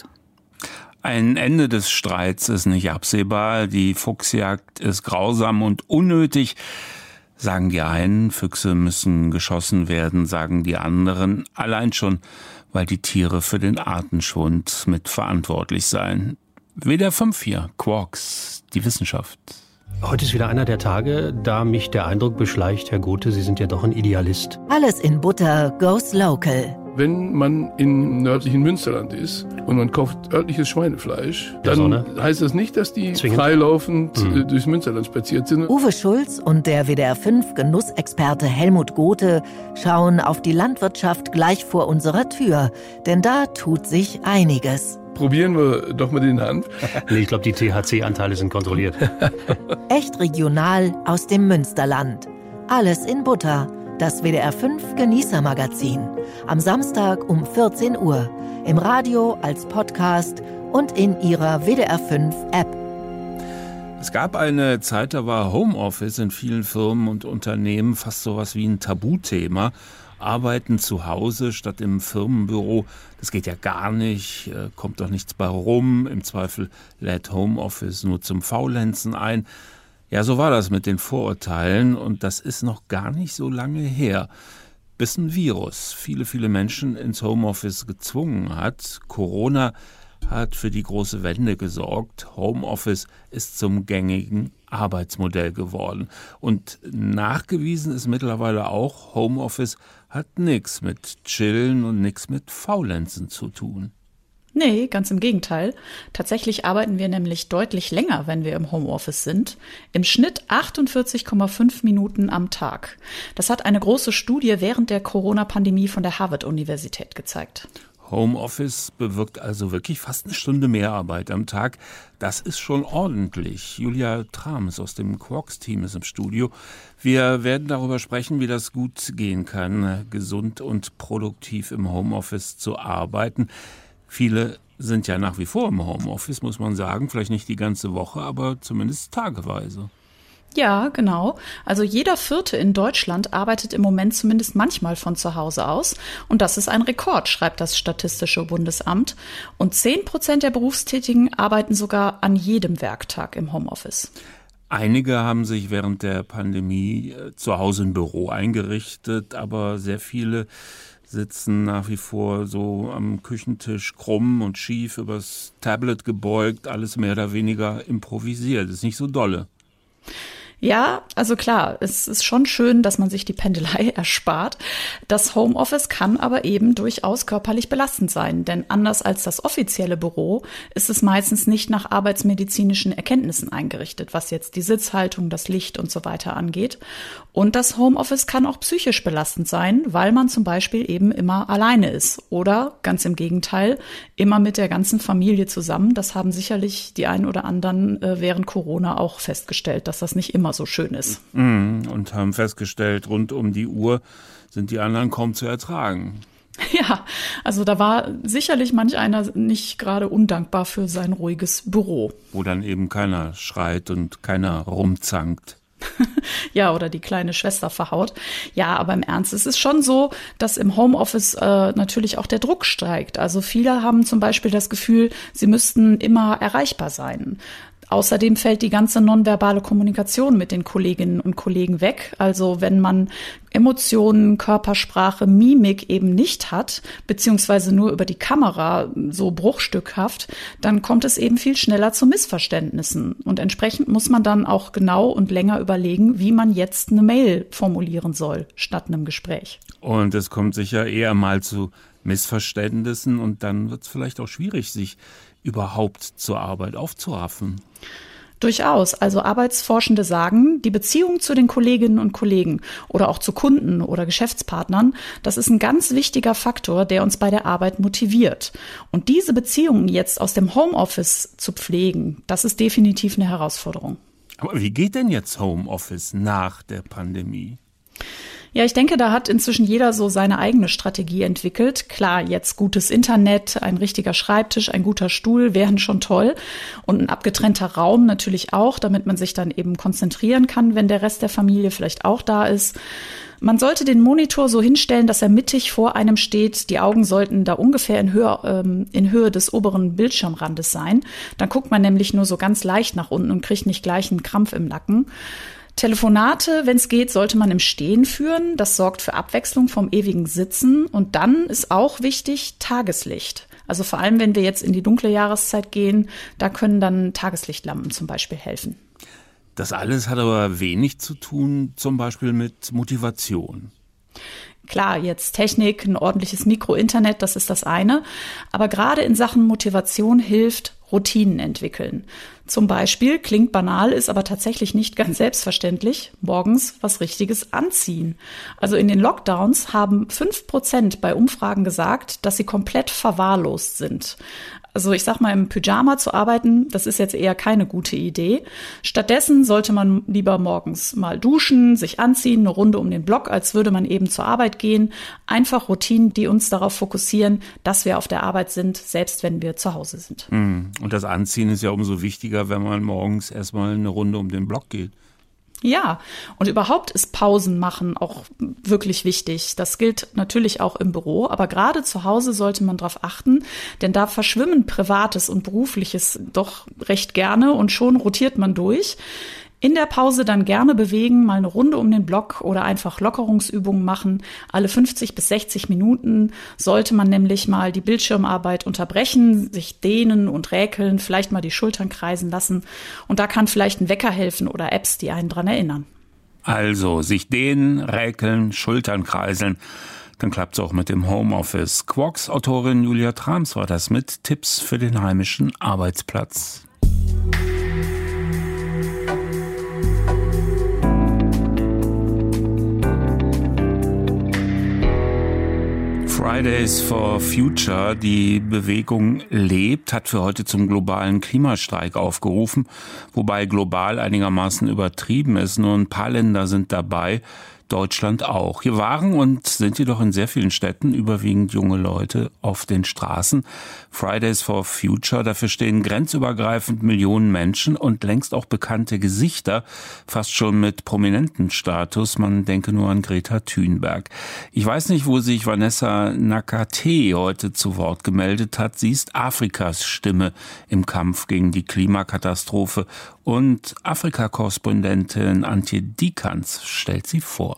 Ein Ende des Streits ist nicht absehbar. Die Fuchsjagd ist grausam und unnötig, sagen die einen. Füchse müssen geschossen werden, sagen die anderen. Allein schon, weil die Tiere für den Artenschwund mitverantwortlich seien. W D R fünf hier, Quarks, die Wissenschaft. Heute ist wieder einer der Tage, da mich der Eindruck beschleicht, Herr Gothe, Sie sind ja doch ein Idealist. Alles in Butter goes local. Wenn man im nördlichen Münsterland ist und man kauft örtliches Schweinefleisch, dann Sonne. heißt das nicht, dass die Zwingend. freilaufend mhm. durchs Münsterland spaziert sind. Uwe Schulz und der W D R fünf Genussexperte Helmut Gothe schauen auf die Landwirtschaft gleich vor unserer Tür, denn da tut sich einiges. Probieren wir doch mal den Hanf. Nee, ich glaube, die T H C-Anteile sind kontrolliert. Echt regional aus dem Münsterland. Alles in Butter. Das W D R fünf Genießermagazin. Am Samstag um vierzehn Uhr. Im Radio, als Podcast und in Ihrer W D R fünf App. Es gab eine Zeit, da war Homeoffice in vielen Firmen und Unternehmen fast sowas wie ein Tabuthema. Arbeiten zu Hause statt im Firmenbüro, das geht ja gar nicht, kommt doch nichts bei rum. Im Zweifel lädt Homeoffice nur zum Faulenzen ein. Ja, so war das mit den Vorurteilen und das ist noch gar nicht so lange her, bis ein Virus viele, viele Menschen ins Homeoffice gezwungen hat. Corona hat für die große Wende gesorgt. Homeoffice ist zum gängigen Arbeitsmodell geworden. Und nachgewiesen ist mittlerweile auch, Homeoffice hat nichts mit Chillen und nichts mit Faulenzen zu tun. Nee, ganz im Gegenteil. Tatsächlich arbeiten wir nämlich deutlich länger, wenn wir im Homeoffice sind. Im Schnitt achtundvierzig Komma fünf Minuten am Tag. Das hat eine große Studie während der Corona-Pandemie von der Harvard-Universität gezeigt. Homeoffice bewirkt also wirklich fast eine Stunde mehr Arbeit am Tag. Das ist schon ordentlich. Julia Trams aus dem Quarks-Team ist im Studio. Wir werden darüber sprechen, wie das gut gehen kann, gesund und produktiv im Homeoffice zu arbeiten. Viele sind ja nach wie vor im Homeoffice, muss man sagen. Vielleicht nicht die ganze Woche, aber zumindest tageweise. Ja, genau. Also jeder Vierte in Deutschland arbeitet im Moment zumindest manchmal von zu Hause aus. Und das ist ein Rekord, schreibt das Statistische Bundesamt. Und zehn Prozent der Berufstätigen arbeiten sogar an jedem Werktag im Homeoffice. Einige haben sich während der Pandemie zu Hause im Büro eingerichtet, aber sehr viele sitzen nach wie vor so am Küchentisch krumm und schief übers Tablet gebeugt, alles mehr oder weniger improvisiert. Das ist nicht so dolle. Ja, also klar, es ist schon schön, dass man sich die Pendelei erspart. Das Homeoffice kann aber eben durchaus körperlich belastend sein, denn anders als das offizielle Büro ist es meistens nicht nach arbeitsmedizinischen Erkenntnissen eingerichtet, was jetzt die Sitzhaltung, das Licht und so weiter angeht. Und das Homeoffice kann auch psychisch belastend sein, weil man zum Beispiel eben immer alleine ist oder ganz im Gegenteil, immer mit der ganzen Familie zusammen. Das haben sicherlich die einen oder anderen äh, während Corona auch festgestellt, dass das nicht immer so schön ist. Und haben festgestellt, rund um die Uhr sind die anderen kaum zu ertragen. Ja, also da war sicherlich manch einer nicht gerade undankbar für sein ruhiges Büro. Wo dann eben keiner schreit und keiner rumzankt. Ja, oder die kleine Schwester verhaut. Ja, aber im Ernst, es ist schon so, dass im Homeoffice äh, natürlich auch der Druck steigt. Also viele haben zum Beispiel das Gefühl, sie müssten immer erreichbar sein. Außerdem fällt die ganze nonverbale Kommunikation mit den Kolleginnen und Kollegen weg. Also wenn man Emotionen, Körpersprache, Mimik eben nicht hat, beziehungsweise nur über die Kamera so bruchstückhaft, dann kommt es eben viel schneller zu Missverständnissen. Und entsprechend muss man dann auch genau und länger überlegen, wie man jetzt eine Mail formulieren soll, statt einem Gespräch. Und es kommt sicher eher mal zu Missverständnissen und dann wird es vielleicht auch schwierig, sich überhaupt zur Arbeit aufzuraffen. Durchaus. Also Arbeitsforschende sagen, die Beziehung zu den Kolleginnen und Kollegen oder auch zu Kunden oder Geschäftspartnern, das ist ein ganz wichtiger Faktor, der uns bei der Arbeit motiviert. Und diese Beziehungen jetzt aus dem Homeoffice zu pflegen, das ist definitiv eine Herausforderung. Aber wie geht denn jetzt Homeoffice nach der Pandemie? Ja, ich denke, da hat inzwischen jeder so seine eigene Strategie entwickelt. Klar, jetzt gutes Internet, ein richtiger Schreibtisch, ein guter Stuhl wären schon toll. Und ein abgetrennter Raum natürlich auch, damit man sich dann eben konzentrieren kann, wenn der Rest der Familie vielleicht auch da ist. Man sollte den Monitor so hinstellen, dass er mittig vor einem steht. Die Augen sollten da ungefähr in Höhe, ähm, in Höhe des oberen Bildschirmrandes sein. Dann guckt man nämlich nur so ganz leicht nach unten und kriegt nicht gleich einen Krampf im Nacken. Telefonate, wenn es geht, sollte man im Stehen führen. Das sorgt für Abwechslung vom ewigen Sitzen. Und dann ist auch wichtig Tageslicht. Also vor allem, wenn wir jetzt in die dunkle Jahreszeit gehen, da können dann Tageslichtlampen zum Beispiel helfen. Das alles hat aber wenig zu tun, zum Beispiel mit Motivation. Klar, jetzt Technik, ein ordentliches Mikrointernet, das ist das eine. Aber gerade in Sachen Motivation hilft Routinen entwickeln. Zum Beispiel, klingt banal, ist aber tatsächlich nicht ganz selbstverständlich, morgens was Richtiges anziehen. Also in den Lockdowns haben fünf Prozent bei Umfragen gesagt, dass sie komplett verwahrlost sind. Also ich sag mal, im Pyjama zu arbeiten, das ist jetzt eher keine gute Idee. Stattdessen sollte man lieber morgens mal duschen, sich anziehen, eine Runde um den Block, als würde man eben zur Arbeit gehen. Einfach Routinen, die uns darauf fokussieren, dass wir auf der Arbeit sind, selbst wenn wir zu Hause sind. Und das Anziehen ist ja umso wichtiger, wenn man morgens erstmal eine Runde um den Block geht. Ja, und überhaupt ist Pausen machen auch wirklich wichtig. Das gilt natürlich auch im Büro, aber gerade zu Hause sollte man darauf achten, denn da verschwimmen Privates und Berufliches doch recht gerne und schon rotiert man durch. In der Pause dann gerne bewegen, mal eine Runde um den Block oder einfach Lockerungsübungen machen. Alle fünfzig bis sechzig Minuten sollte man nämlich mal die Bildschirmarbeit unterbrechen, sich dehnen und räkeln, vielleicht mal die Schultern kreisen lassen. Und da kann vielleicht ein Wecker helfen oder Apps, die einen dran erinnern. Also sich dehnen, räkeln, Schultern kreiseln. Dann klappt es auch mit dem Homeoffice. Quarks-Autorin Julia Trams war das mit Tipps für den heimischen Arbeitsplatz. Fridays for Future, die Bewegung lebt, hat für heute zum globalen Klimastreik aufgerufen, wobei global einigermaßen übertrieben ist. Nur ein paar Länder sind dabei, Deutschland auch. Hier waren und sind jedoch in sehr vielen Städten überwiegend junge Leute auf den Straßen. Fridays for Future, dafür stehen grenzübergreifend Millionen Menschen und längst auch bekannte Gesichter, fast schon mit prominenten Status. Man denke nur an Greta Thunberg. Ich weiß nicht, wo sich Vanessa Nakate heute zu Wort gemeldet hat. Sie ist Afrikas Stimme im Kampf gegen die Klimakatastrophe. Und Afrika-Korrespondentin Antje Dikans stellt sie vor.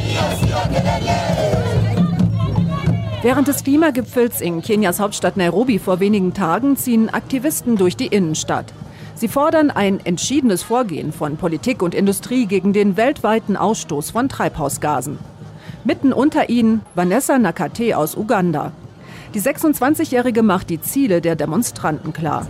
Während des Klimagipfels in Kenias Hauptstadt Nairobi vor wenigen Tagen ziehen Aktivisten durch die Innenstadt. Sie fordern ein entschiedenes Vorgehen von Politik und Industrie gegen den weltweiten Ausstoß von Treibhausgasen. Mitten unter ihnen Vanessa Nakate aus Uganda. Die sechsundzwanzigjährige macht die Ziele der Demonstranten klar.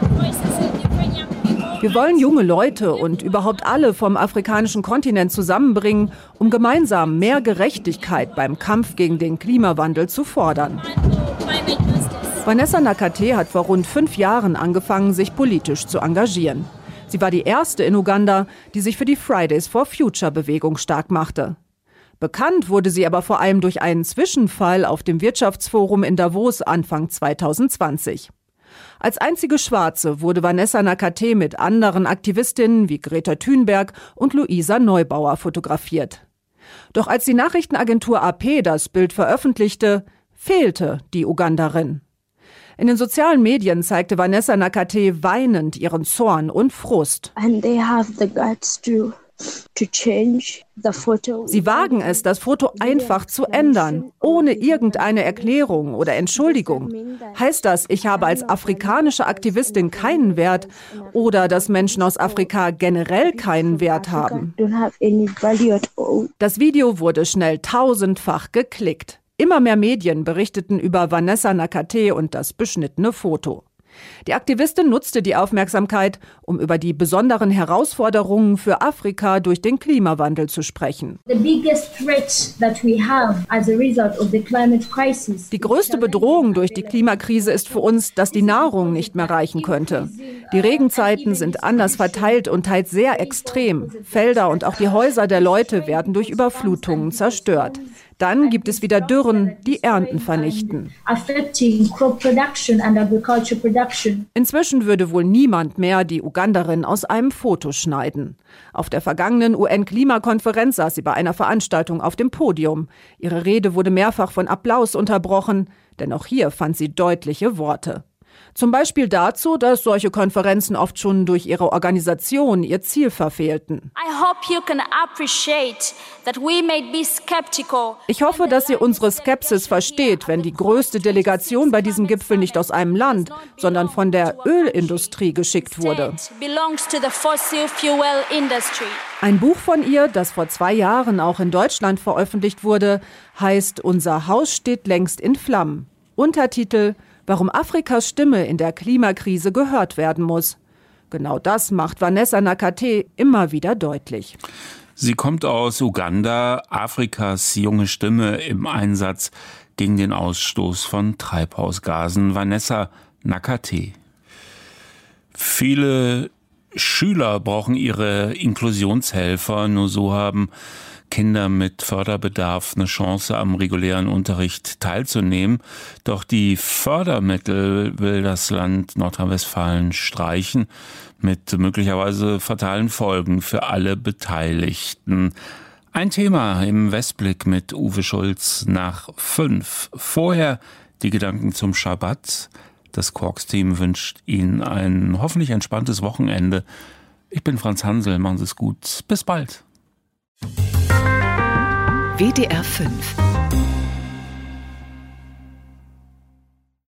Wir wollen junge Leute und überhaupt alle vom afrikanischen Kontinent zusammenbringen, um gemeinsam mehr Gerechtigkeit beim Kampf gegen den Klimawandel zu fordern. Vanessa Nakate hat vor rund fünf Jahren angefangen, sich politisch zu engagieren. Sie war die erste in Uganda, die sich für die Fridays for Future-Bewegung stark machte. Bekannt wurde sie aber vor allem durch einen Zwischenfall auf dem Wirtschaftsforum in Davos Anfang zweitausendzwanzig. Als einzige Schwarze wurde Vanessa Nakate mit anderen Aktivistinnen wie Greta Thunberg und Luisa Neubauer fotografiert. Doch als die Nachrichtenagentur A P das Bild veröffentlichte, fehlte die Uganderin. In den sozialen Medien zeigte Vanessa Nakate weinend ihren Zorn und Frust. And they have the guts to To change the photo. Sie wagen es, das Foto einfach zu ändern, ohne irgendeine Erklärung oder Entschuldigung. Heißt das, ich habe als afrikanische Aktivistin keinen Wert oder dass Menschen aus Afrika generell keinen Wert haben? Das Video wurde schnell tausendfach geklickt. Immer mehr Medien berichteten über Vanessa Nakate und das beschnittene Foto. Die Aktivistin nutzte die Aufmerksamkeit, um über die besonderen Herausforderungen für Afrika durch den Klimawandel zu sprechen. Die größte Bedrohung durch die Klimakrise ist für uns, dass die Nahrung nicht mehr reichen könnte. Die Regenzeiten sind anders verteilt und teils sehr extrem. Felder und auch die Häuser der Leute werden durch Überflutungen zerstört. Dann gibt es wieder Dürren, die Ernten vernichten. Inzwischen würde wohl niemand mehr die Uganderin aus einem Foto schneiden. Auf der vergangenen U N-Klimakonferenz saß sie bei einer Veranstaltung auf dem Podium. Ihre Rede wurde mehrfach von Applaus unterbrochen, denn auch hier fand sie deutliche Worte. Zum Beispiel dazu, dass solche Konferenzen oft schon durch ihre Organisation ihr Ziel verfehlten. Ich hoffe, dass ihr unsere Skepsis versteht, wenn die größte Delegation bei diesem Gipfel nicht aus einem Land, sondern von der Ölindustrie geschickt wurde. Ein Buch von ihr, das vor zwei Jahren auch in Deutschland veröffentlicht wurde, heißt »Unser Haus steht längst in Flammen«. Untertitel: Warum Afrikas Stimme in der Klimakrise gehört werden muss. Genau das macht Vanessa Nakate immer wieder deutlich. Sie kommt aus Uganda, Afrikas junge Stimme im Einsatz gegen den Ausstoß von Treibhausgasen. Vanessa Nakate. Viele Schüler brauchen ihre Inklusionshelfer, nur so haben Kinder mit Förderbedarf eine Chance, am regulären Unterricht teilzunehmen. Doch die Fördermittel will das Land Nordrhein-Westfalen streichen, mit möglicherweise fatalen Folgen für alle Beteiligten. Ein Thema im Westblick mit Uwe Schulz nach fünf. Vorher die Gedanken zum Schabbat. Das Quarks-Team wünscht Ihnen ein hoffentlich entspanntes Wochenende. Ich bin Franz Hansel, machen Sie es gut. Bis bald. W D R fünf